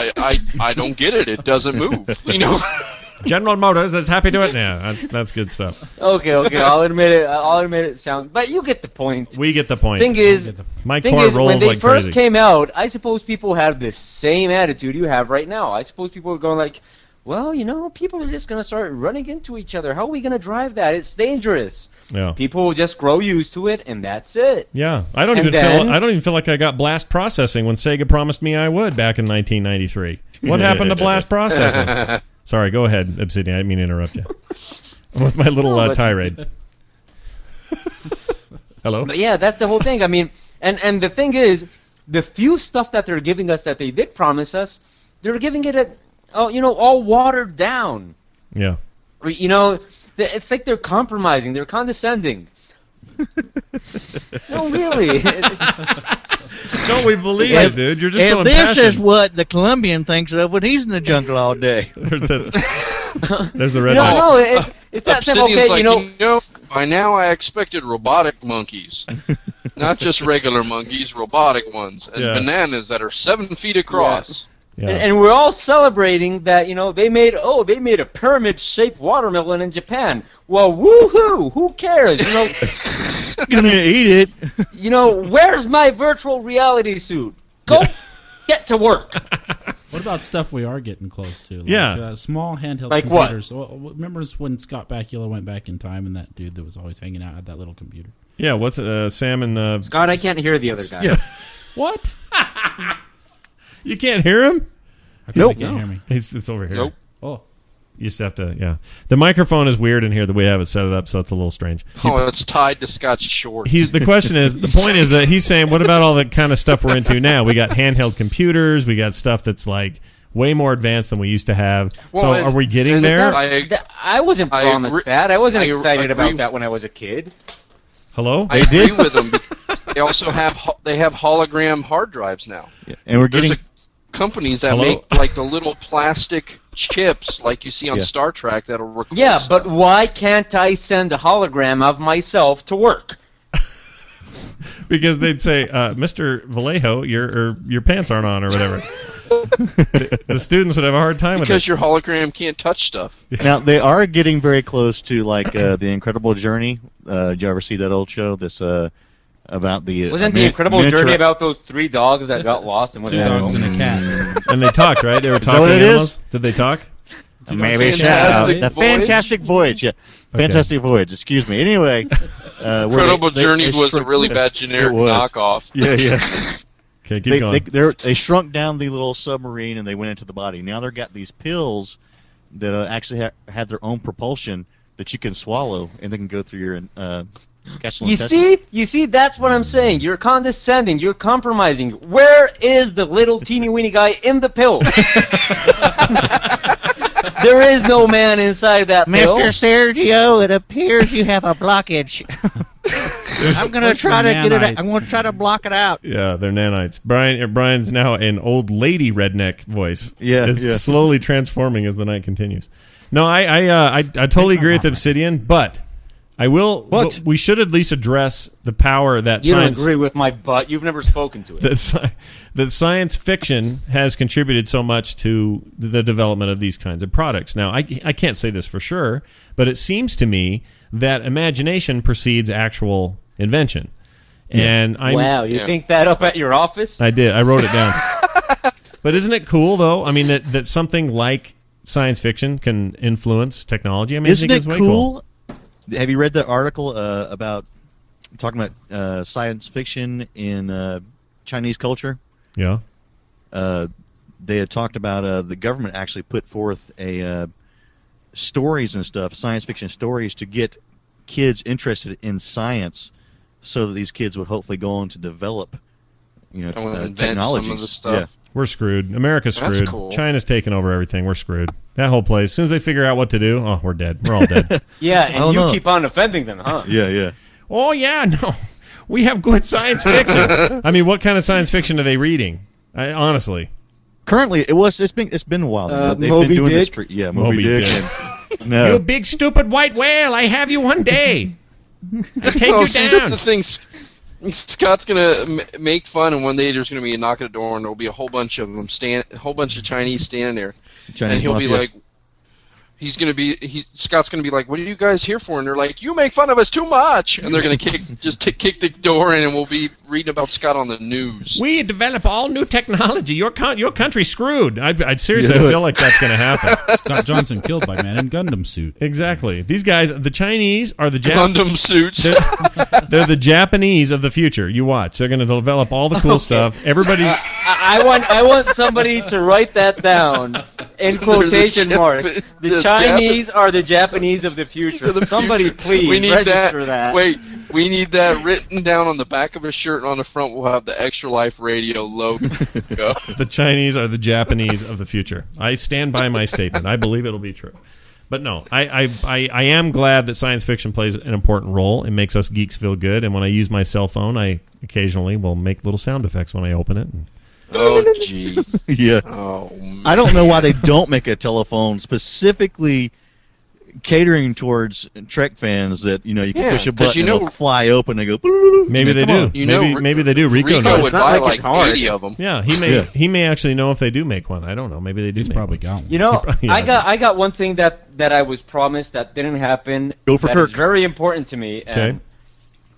I don't get it. It doesn't move. General Motors is happy to it now. That's good stuff. Okay. I'll admit it. But you get the point. We get the point. Thing is, my car rolls when they like first crazy. came out, I suppose people have the same attitude you have right now. I suppose people are going like, well, people are just going to start running into each other. How are we going to drive that? It's dangerous. Yeah. People will just grow used to it, and that's it. Yeah. I don't even feel like I got blast processing when Sega promised me I would back in 1993. What happened to blast processing? Sorry, go ahead, Obsidian. I didn't mean to interrupt you. With my little tirade. Hello? But yeah, that's the whole thing. I mean, and the thing is, the few stuff that they're giving us that they did promise us, they're giving it all watered down. Yeah. It's like they're compromising. They're condescending. No, really. Don't we believe it, dude? You're just so this impassioned. is what the Colombian thinks of when he's in the jungle all day. There's the red light. No, it's that simple. Okay, by now I expected robotic monkeys. Not just regular monkeys, robotic ones. And bananas that are 7 feet across. Yeah. And we're all celebrating that, they made a pyramid-shaped watermelon in Japan. Well, woohoo! Who cares? gonna eat it. You know, where's my virtual reality suit? Go get to work. What about stuff we are getting close to? Like, Yeah. Small handheld Like what? computers. Well, remember when Scott Bakula went back in time and that dude that was always hanging out had that little computer? Yeah, what's Sam and Scott, I can't hear the other guy. Yeah. What? You can't hear him? Nope. They can't hear me. It's over here. Nope. Oh. You just have to, yeah. The microphone is weird in here the way I have it set it up, so it's a little strange. Oh, it's tied to Scott's shorts. The question is, the point is that he's saying, what about all the kind of stuff we're into now? We got handheld computers, we got stuff that's like way more advanced than we used to have. Well, so are we getting there? I wasn't promised that. I wasn't excited about that when I was a kid. Hello? I agree with them. They also have hologram hard drives now. Yeah. And we're getting companies that make like the little plastic chips like you see on Star Trek that'll record stuff. But why can't I send a hologram of myself to work? Because they'd say, Mr. Vallejo, your pants aren't on or whatever. The students would have a hard time with it. Because your hologram can't touch stuff. Now, they are getting very close to, like, The Incredible Journey. Did you ever see that old show? This about the... Wasn't The Incredible Journey about those 3 dogs that got lost and went down? 2 dogs and a cat. And they talked, right? They were talking what it animals? is? Did they talk? Maybe Fantastic The Fantastic Voyage, yeah. Fantastic Voyage, excuse me. Anyway... Incredible Journey was a really bad generic knockoff. Yeah, yeah. Okay, keep going. They shrunk down the little submarine and they went into the body. Now they've got these pills that actually have their own propulsion that you can swallow, and they can go through your You see, that's what I'm saying. You're condescending. You're compromising. Where is the little teeny weeny guy in the pill? There is no man inside that pill. Mr. Sergio, it appears you have a blockage. I'm going to try to get it. I'm going to try to block it out. Yeah, they're nanites. Brian's now an old lady redneck voice. Yeah, it's slowly transforming as the night continues. No, I totally agree with Obsidian, but I will. But we should at least address the power that you science. don't agree with my butt. You've never spoken to it. That science fiction has contributed so much to the development of these kinds of products. Now, I can't say this for sure, but it seems to me that imagination precedes actual invention. And wow, you think that up at your office? I did. I wrote it down. But isn't it cool, though? I mean, that something like science fiction can influence technology. I mean, isn't I it think it's way cool? Have you read the article about talking about science fiction in Chinese culture? Yeah. They had talked about the government actually put forth stories and stuff, science fiction stories, to get kids interested in science, so that these kids would hopefully go on to develop, technologies. Some of the stuff. Yeah. We're screwed. America's screwed. That's cool. China's taken over everything. We're screwed. That whole place. As soon as they figure out what to do, we're dead. We're all dead. Yeah, and you keep on offending them, huh? Yeah. Oh, yeah, no. We have good science fiction. I mean, what kind of science fiction are they reading? Honestly. Currently, it's been a while. They've Moby been doing Dick? this Moby Dick. No. You big stupid white whale, I have you one day. I'll take Oh, you see, down. that's the thing. Scott's gonna make fun, and one day there's gonna be a knock at the door, and there'll be a whole bunch of them a whole bunch of Chinese standing there, and he'll be like, Scott's gonna be like, "What are you guys here for?" And they're like, "You make fun of us too much," and they're gonna kick the door in, and we'll be reading about Scott on the news. We develop all new technology. Your country's screwed. I seriously feel like that's going to happen. Scott Johnson killed by man in Gundam suit. Exactly. These guys, the Chinese, are the Gundam suits. They're the Japanese of the future. You watch. They're going to develop all the cool stuff. Everybody. I want somebody to write that down in quotation marks. The Chinese are the Japanese of the future. Somebody please register that. Wait, we need that written down on the back of a shirt, and on the front we'll have the Extra Life Radio logo. The Chinese are the Japanese of the future. I stand by my statement. I believe it'll be true. But no, I am glad that science fiction plays an important role. It makes us geeks feel good. And when I use my cell phone, I occasionally will make little sound effects when I open it. Oh, jeez. Yeah. Oh, man. I don't know why they don't make a telephone specifically catering towards Trek fans that you can push a button and it'll fly open and go. Maybe they do. Maybe they do. Rico knows. would buy like 80 of them. Yeah, he may actually know if they do make one. I don't know. Maybe they do. He's probably got one. I got one thing that I was promised that didn't happen. Go for that Kirk. is very important to me. Okay.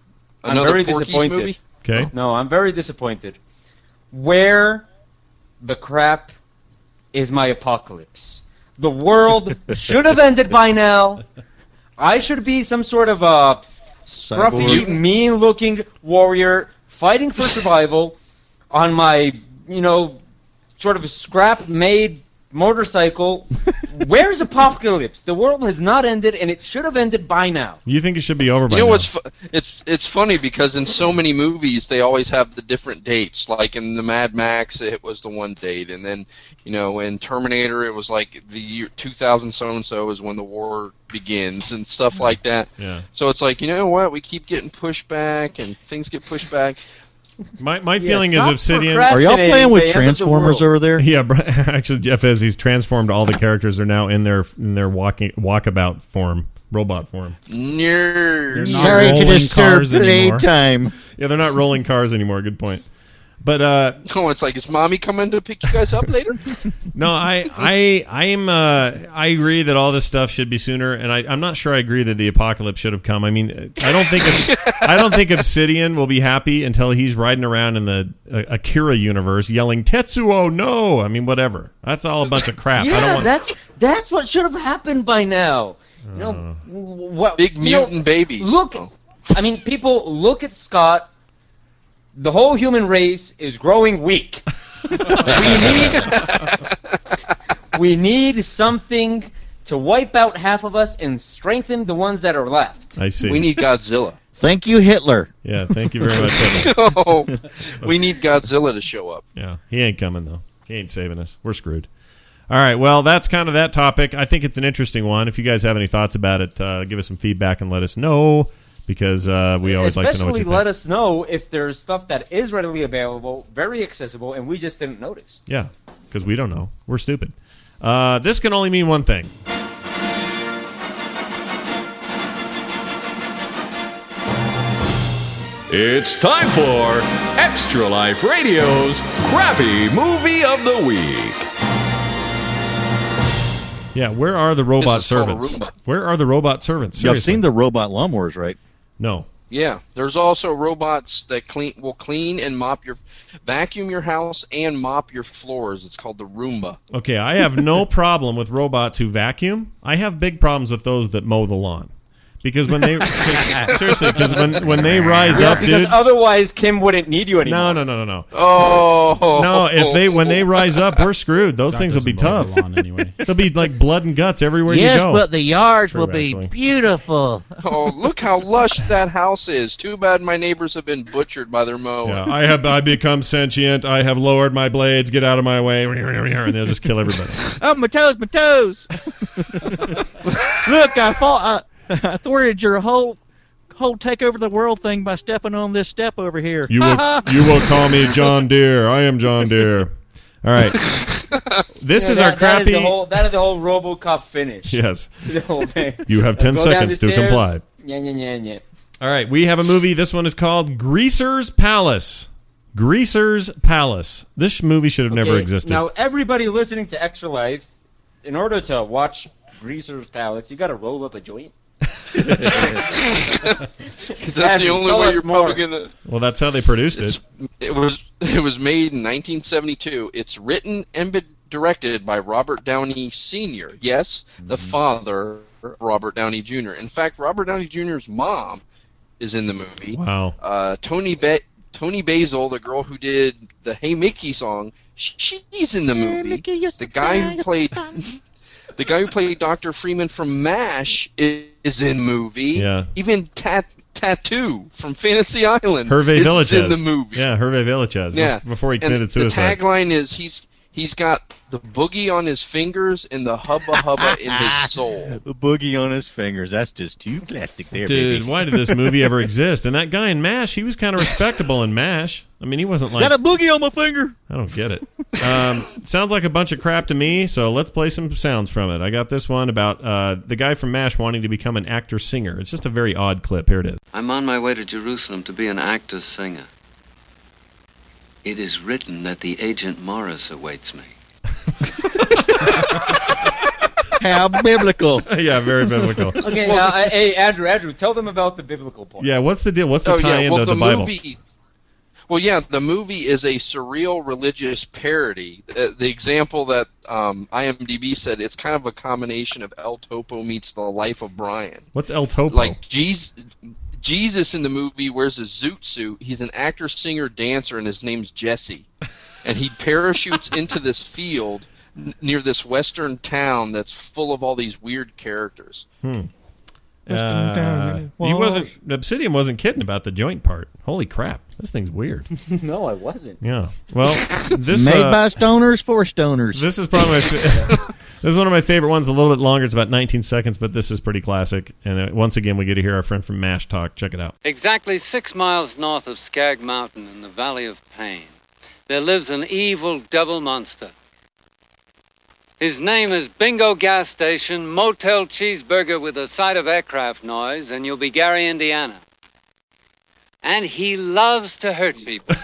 I'm very disappointed. Movie? Okay. No, I'm very disappointed. Where the crap is my apocalypse? The world should have ended by now. I should be some sort of a scruffy, mean-looking warrior fighting for survival on my, sort of scrap-made motorcycle. Where's apocalypse? The world has not ended, and it should have ended by now. You think it should be over by You know now? what's it's funny because in so many movies they always have the different dates. Like in the Mad Max, it was the one date, and then in Terminator it was like the year 2000 so and so is when the war begins and stuff like that. Yeah. So it's like, you know what? We keep getting pushed back, and things get pushed back. My feeling is Obsidian. Are y'all playing with Transformers over there? Yeah, actually, Jeff is. He's transformed. All the characters are now in their walkabout form, robot form. They're Sorry to disturb playtime. Yeah, they're not rolling cars anymore. Good point. But it's like, is mommy coming to pick you guys up later? No, I agree that all this stuff should be sooner, and I'm not sure I agree that the apocalypse should have come. I mean, I don't think Obsidian will be happy until he's riding around in the Akira universe yelling Tetsuo no. I mean, whatever. That's all a bunch of crap. Yeah, I don't want... that's what should have happened by now. Big mutant babies. Look, I mean, people look at Scott. The whole human race is growing weak. We need something to wipe out half of us and strengthen the ones that are left. I see. We need Godzilla. Thank you, Hitler. Yeah, thank you very much, Hitler. No, we need Godzilla to show up. Yeah, he ain't coming, though. He ain't saving us. We're screwed. All right, well, that's kind of that topic. I think it's an interesting one. If you guys have any thoughts about it, give us some feedback and let us know. Because we always like to know what you think. Especially let us know if there's stuff that is readily available, very accessible, and we just didn't notice. Yeah, because we don't know. We're stupid. This can only mean one thing. It's time for Extra Life Radio's Crappy Movie of the Week. Yeah, where are the robot servants? Where are the robot servants? Seriously. You've seen the robot lawnmowers, right? No. Yeah, there's also robots that will clean and vacuum your house and mop your floors. It's called the Roomba. Okay, I have no problem with robots who vacuum. I have big problems with those that mow the lawn. Because when they seriously, because when they rise up, because dude, otherwise Kim wouldn't need you anymore. No. Oh no! When they rise up, we're screwed. Those things will be tough. Anyway. There'll be like blood and guts everywhere you go. Yes, but the yards will be beautiful. Oh, look how lush that house is. Too bad my neighbors have been butchered by their mower. Yeah, I become sentient. I have lowered my blades. Get out of my way, and they'll just kill everybody. Oh, my toes! Look, I thwarted your whole take over the world thing by stepping on this step over here. You will call me John Deere. I am John Deere. All right. This is our crappy... That is the whole RoboCop finish. Yes. The whole thing. You have 10 seconds to comply. Yeah. All right. We have a movie. This one is called Greaser's Palace. Greaser's Palace. This movie should have never existed. Now, everybody listening to Extra Life, in order to watch Greaser's Palace, you got to roll up a joint. Because that's the only way you're probably gonna. Well, that's how they produced it. It was made in 1972. It's written and directed by Robert Downey Sr. Yes, the father, Robert Downey Jr. In fact, Robert Downey Jr.'s mom is in the movie. Wow. Tony Basil, the girl who did the Hey Mickey song, she's in the movie. The guy who played Dr. Freeman from MASH is in the movie. Yeah. Even Tattoo from Fantasy Island Hervé is in the movie. Yeah, Hervé Villachez. Yeah. Before he committed suicide. The tagline is he's got the boogie on his fingers and the hubba hubba in his soul. The boogie on his fingers. That's just too classic there, Dude, baby. why did this movie ever exist? And that guy in MASH, he was kind of respectable in MASH. I mean, he wasn't like... Got a boogie on my finger. I don't get it. Sounds like a bunch of crap to me, so let's play some sounds from it. I got this one about the guy from MASH wanting to become an actor-singer. It's just a very odd clip. Here it is. I'm on my way to Jerusalem to be an actor-singer. It is written that the Agent Morris awaits me. How biblical. Yeah, very biblical. Okay, hey, Andrew, tell them about the biblical part. Yeah, what's the deal? What's the tie-in to the Bible? Movie, well, yeah, the movie is a surreal religious parody. The example that IMDb said, it's kind of a combination of El Topo meets The Life of Brian. What's El Topo? Like, Jesus in the movie wears a zoot suit. He's an actor, singer, dancer, and his name's Jesse. And he parachutes into this field near this western town that's full of all these weird characters. Obsidian wasn't kidding about the joint part. Holy crap, this thing's weird. No, I wasn't. Yeah. Well, this made by stoners for stoners. This is probably this is one of my favorite ones. A little bit longer. It's about 19 seconds, but this is pretty classic. And once again, we get to hear our friend from MASH talk. Check it out. Exactly 6 miles north of Skag Mountain in the Valley of Pain, there lives an evil devil monster. His name is Bingo Gas Station, Motel Cheeseburger with a side of aircraft noise, and you'll be Gary, Indiana. And he loves to hurt people.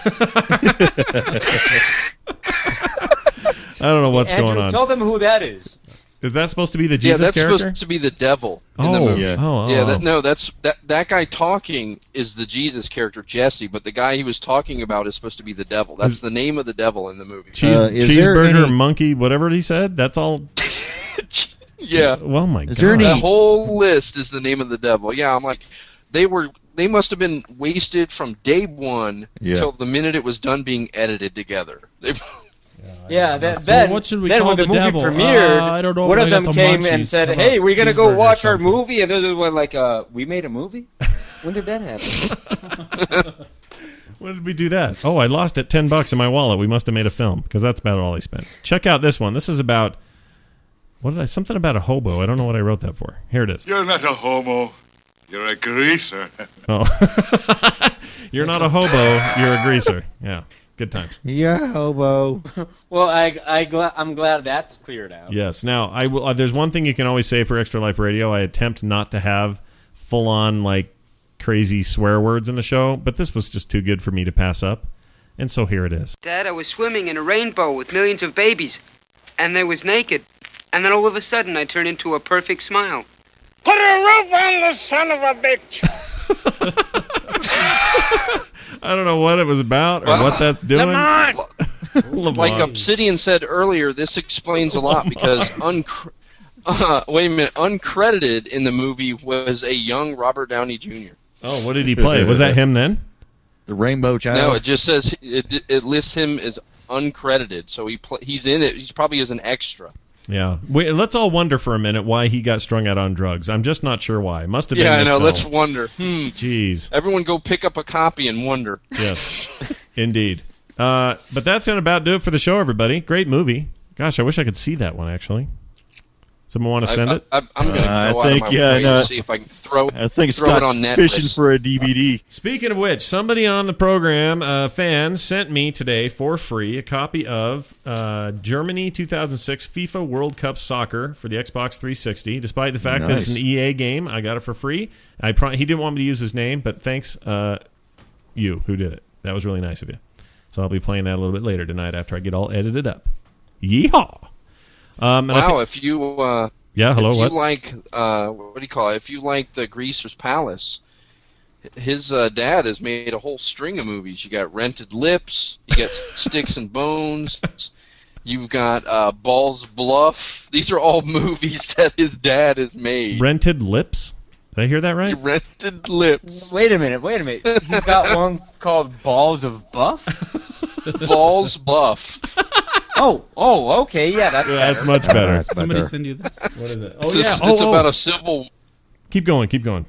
I don't know what's Andrew, going on. Tell them who that is. Is that supposed to be the Jesus that's character? Supposed to be the devil in the movie. That guy talking is the Jesus character, Jesse, but the guy he was talking about is supposed to be the devil. That's the name of the devil in the movie. Cheeseburger, monkey, whatever he said, that's all... Yeah. Well, my God. That whole list is the name of the devil. Yeah, I'm like, they must have been wasted from day one till the minute it was done being edited together. What should we then call when the movie devil? premiered, I don't know. One I of got them the came munchies. and said, How "Hey, about we're gonna go cheeseburger watch our something?" movie," and the other one like, "We made a movie? When did that happen?" When did we do that? Oh, I lost it $10 in my wallet. We must have made a film because that's about all he spent. Check out this one. This is about something about a hobo. I don't know what I wrote that for. Here it is. You're not a homo. You're a greaser. Oh, you're not a hobo. You're a greaser. Yeah, good times. Yeah, hobo. Well, I'm glad that's cleared out. Yes. Now, I will. There's one thing you can always say for Extra Life Radio. I attempt not to have full-on like crazy swear words in the show, but this was just too good for me to pass up, and so here it is. Dad, I was swimming in a rainbow with millions of babies, and I was naked, and then all of a sudden I turned into a perfect smile. Put a roof on the son of a bitch. I don't know what it was about or what that's doing. Lamont! Like Obsidian said earlier, this explains a lot because uncredited in the movie was a young Robert Downey Jr. Oh, what did he play? Was that him then? The Rainbow Child? No, it just says it lists him as uncredited, so he's in it. He's probably as an extra. Yeah. Let's all wonder for a minute why he got strung out on drugs. I'm just not sure why. Must have been I know. film. Let's wonder. Jeez. Everyone go pick up a copy and wonder. Yes, indeed. But that's going to about do it for the show, everybody. Great movie. Gosh, I wish I could see that one, actually. Someone want to send it? I'm going to go out of my way to see if I can throw it on Netflix. Fishing for a DVD. Speaking of which, somebody on the program, fan, sent me today for free a copy of Germany 2006 FIFA World Cup Soccer for the Xbox 360. Despite the fact that it's an EA game, I got it for free. He didn't want me to use his name, but thanks you who did it. That was really nice of you. So I'll be playing that a little bit later tonight after I get all edited up. Yeehaw! Wow, if you like, what do you call it? If you like the Greaser's Palace, his dad has made a whole string of movies. You got Rented Lips, you got Sticks and Bones, you've got Balls Bluff. These are all movies that his dad has made. Rented Lips? Did I hear that right? Rented Lips. Wait a minute. He's got one called Balls of Buff? Balls Buff. Oh, okay, yeah, that's much better. That's Somebody send you this. What is it? It's about a civil. Keep going.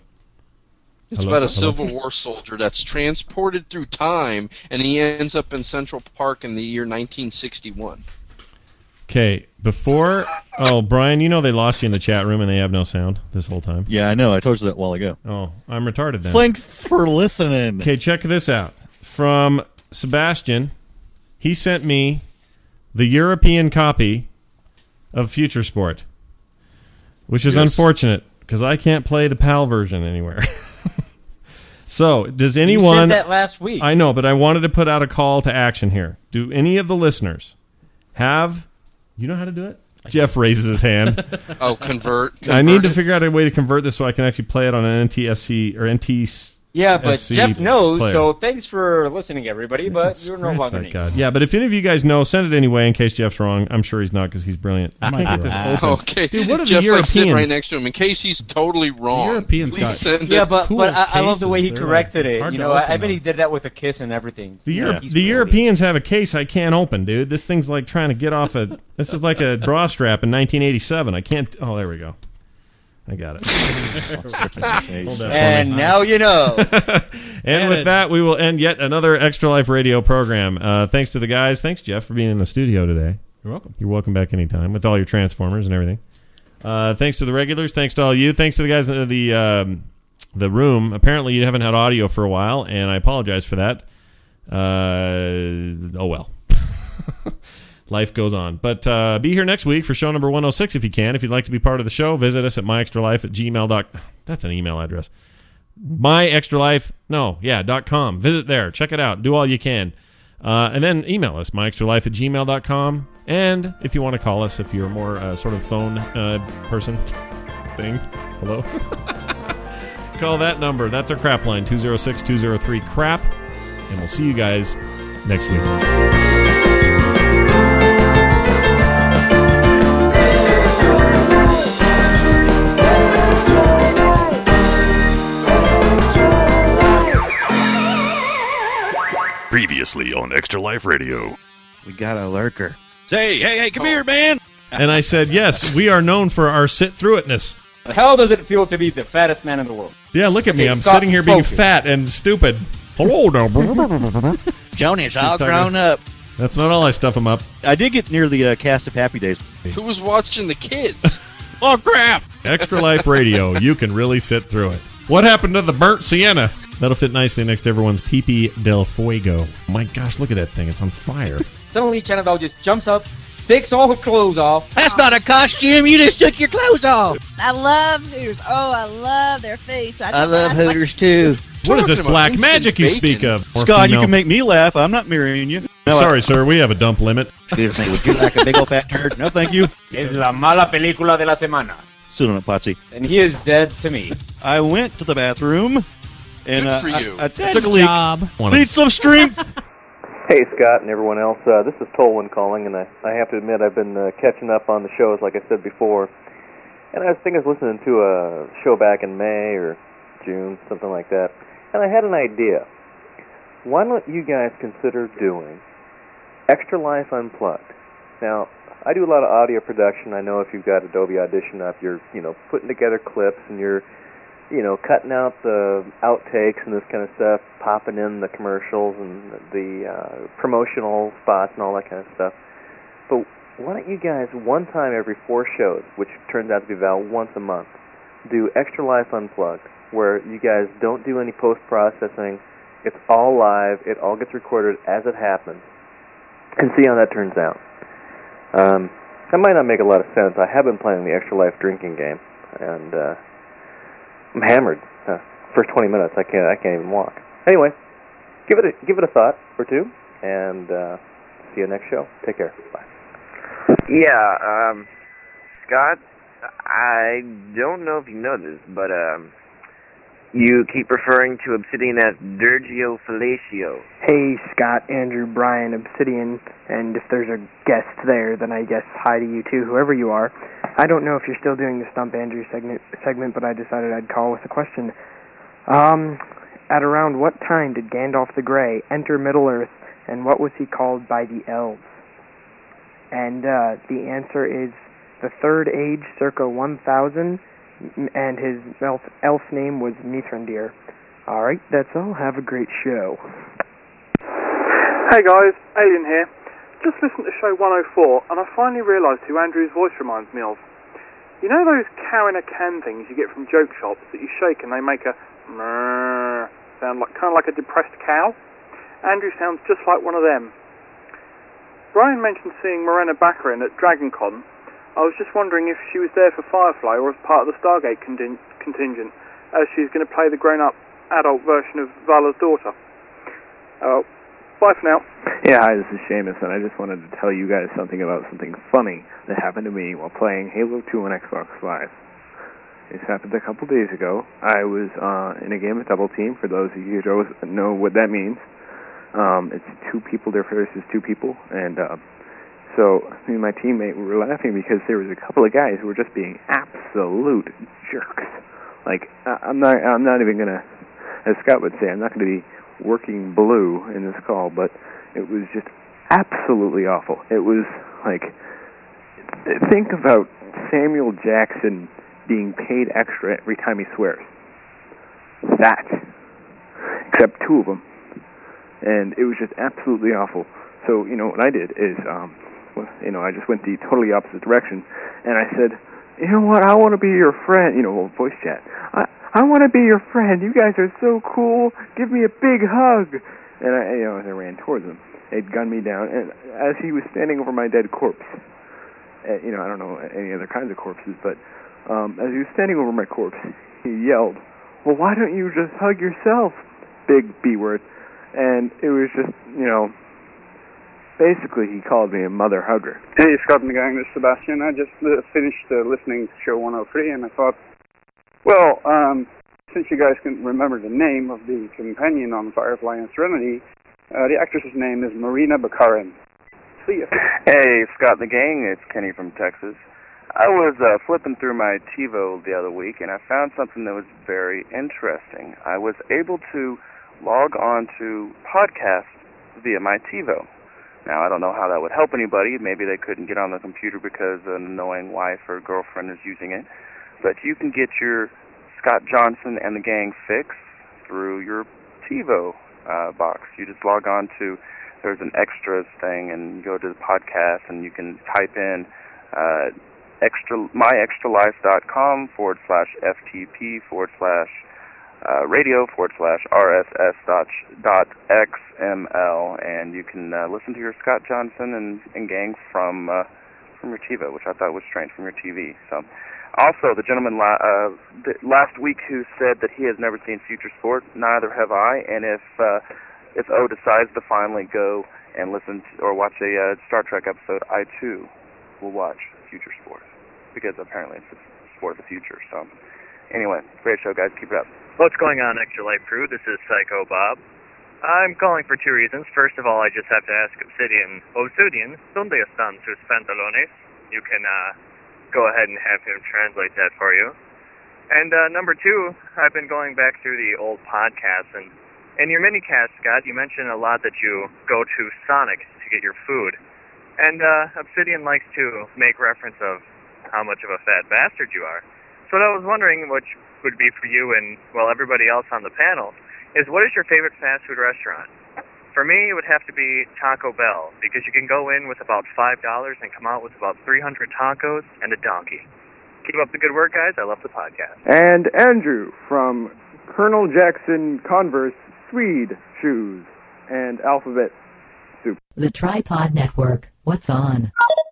It's about a Civil War soldier that's transported through time, and he ends up in Central Park in the year 1961. Okay, Brian, you know they lost you in the chat room and they have no sound this whole time. Yeah, I know. I told you that a while ago. Oh, I'm retarded then. Thanks for listening. Okay, check this out. From Sebastian, he sent me the European copy of Future Sport, which is unfortunate because I can't play the PAL version anywhere. So, does anyone... You said that last week. I know, but I wanted to put out a call to action here. Do any of the listeners have... You know how to do it? Jeff raises his hand. Oh, convert. I need to figure out a way to convert this so I can actually play it on an NTSC or NTSC. Yeah, but Jeff knows, player. so thanks for listening, everybody, but you're no longer needed. God. Yeah, but if any of you guys know, send it anyway in case Jeff's wrong. I'm sure he's not because he's brilliant. I can't get this open. Okay, Dude, what are Jeff the Europeans? like sitting right next to him in case he's totally wrong. Europeans Please got send Yeah, it. but I love the way he They're corrected it. hard You to know, I open bet he did that with a kiss and everything. The He's the Europeans have a case I can't open, dude. This thing's like trying to get off a. This is like a bra strap in 1987. I can't. Oh, there we go. I got it. Hold that And for me. now you know. And with that, we will end yet another Extra Life Radio program. Thanks to the guys. Thanks, Jeff, for being in the studio today. You're welcome. You're welcome back anytime with all your Transformers and everything. Thanks to the regulars. Thanks to all you. Thanks to the guys in the room. Apparently, you haven't had audio for a while, and I apologize for that. Oh, well. Life goes on. But be here next week for show number 106 if you can. If you'd like to be part of the show, visit us at myextralife@gmail.com. That's an email address. myextralife.com. Visit there. Check it out. Do all you can. And then email us, myextralife@gmail.com. And if you want to call us, if you're more sort of phone person thing, hello? Call that number. That's our crap line, 206-203-CRAP. And we'll see you guys next week. Previously on Extra Life Radio. We got a lurker. Say, hey, come here, man. And I said, yes, we are known for our sit-through-itness. How does it feel to be the fattest man in the world? Yeah, look at me. Okay, I'm stop, sitting here being focus. fat and stupid. Hello, now. Joni's all grown up. That's not all I stuff him up. I did get near the cast of Happy Days. Who was watching the kids? Oh, crap. Extra Life Radio. You can really sit through it. What happened to the burnt sienna? That'll fit nicely next to everyone's Pepe del Fuego. My gosh, look at that thing. It's on fire. Suddenly, Chanabelle just jumps up, takes all her clothes off. That's not a costume. You just took your clothes off. I love Hooters. Oh, I love their feet. I love Hooters, too. What is this Talking black about magic you instant speak of? Or Scott, you female? can make me laugh. I'm not marrying you. No, Sorry, sir. We have a dump limit. Excuse me. Would you like a big old fat turd? No, thank you. Es la mala película de la semana. Sit on it, Potsy. And he is dead to me. I went to the bathroom, and Good for you. I took a leak. Need some strength. Hey, Scott and everyone else. This is Tolwyn calling, and I have to admit I've been catching up on the shows, like I said before. And I was listening to a show back in May or June, something like that. And I had an idea. Why don't you guys consider doing Extra Life Unplugged? Now, I do a lot of audio production. I know if you've got Adobe Audition up, you're, putting together clips and you're, cutting out the outtakes and this kind of stuff, popping in the commercials and the promotional spots and all that kind of stuff. But why don't you guys, one time every 4 shows, which turns out to be about once a month, do Extra Life Unplugged, where you guys don't do any post-processing. It's all live. It all gets recorded as it happens. And see how that turns out. That might not make a lot of sense. I have been playing the Extra Life drinking game, and I'm hammered. First 20 minutes, I can't even walk. Anyway, give it a thought or two, and see you next show. Take care. Bye. Yeah, Scott, I don't know if you know this, but you keep referring to Obsidian as Dirgio Fellatio. Hey, Scott, Andrew, Brian, Obsidian, and if there's a guest there, then I guess hi to you too, whoever you are. I don't know if you're still doing the Stump Andrew segment, but I decided I'd call with a question. At around what time did Gandalf the Grey enter Middle-earth, and what was he called by the elves? And the answer is the Third Age, circa 1000, and his elf name was Mithrandir. Alright, that's all. Have a great show. Hey guys, Alien here. Just listened to show 104, and I finally realised who Andrew's voice reminds me of. You know those cow in a can things you get from joke shops that you shake and they make a mrrr sound, kind of like a depressed cow? Andrew sounds just like one of them. Brian mentioned seeing Morena Baccarin at DragonCon. I was just wondering if she was there for Firefly or as part of the Stargate contingent, as she's going to play the grown-up adult version of Vala's daughter. Bye for now. Yeah, hi, this is Seamus, and I just wanted to tell you guys something about something funny that happened to me while playing Halo 2 on Xbox Live. This happened a couple days ago. I was in a game of Double Team, for those of you who don't know what that means. It's two people there versus two people, and so me and my teammate we were laughing because there was a couple of guys who were just being absolute jerks. Like, I'm not even going to, as Scott would say, I'm not going to be working blue in this call, but it was just absolutely awful. It was like, think about Samuel Jackson being paid extra every time he swears. That. Except two of them. And it was just absolutely awful. So, what I did is, I just went the totally opposite direction, and I said, you know what, I want to be your friend, voice chat. I want to be your friend. You guys are so cool. Give me a big hug. And as I ran towards him, he'd gunned me down, and as he was standing over my dead corpse, I don't know any other kinds of corpses, but as he was standing over my corpse, he yelled, well, why don't you just hug yourself, big B word. And it was just, basically he called me a mother hugger. Hey, Scott and the gang, this is Sebastian. I just finished listening to show 103, and I thought, well, since you guys can remember the name of the companion on Firefly and Serenity, the actress's name is Marina Baccarin. See ya. Hey, Scott and the gang, it's Kenny from Texas. I was flipping through my TiVo the other week, and I found something that was very interesting. I was able to log on to podcasts via my TiVo. Now, I don't know how that would help anybody. Maybe they couldn't get on the computer because an annoying wife or girlfriend is using it. But you can get your Scott Johnson and the Gang fix through your TiVo box. You just log on to, there's an extras thing, and you go to the podcast, and you can type in myextralife.com/FTP/radio/RSS.xml, and you can listen to your Scott Johnson and Gang from your TiVo, which I thought was strange, from your TV. So, also, the gentleman last week who said that he has never seen Future Sport, neither have I, and if O decides to finally go and listen to, or watch a Star Trek episode, I too will watch Future Sport, because apparently it's the sport of the future. So, anyway, great show, guys. Keep it up. What's going on, Extra Life crew? This is Psycho Bob. I'm calling for two reasons. First of all, I just have to ask Obsidian, ¿dónde están sus pantalones? You can go ahead and have him translate that for you. And number two, I've been going back through the old podcasts, and in your minicast, Scott, you mentioned a lot that you go to Sonic to get your food. And Obsidian likes to make reference of how much of a fat bastard you are. So what I was wondering, which would be for you and, well, everybody else on the panel, is what is your favorite fast food restaurant? For me, it would have to be Taco Bell, because you can go in with about $5 and come out with about 300 tacos and a donkey. Keep up the good work, guys. I love the podcast. And Andrew from Colonel Jackson Converse Swede Shoes and Alphabet Soup. The Tripod Network. What's on?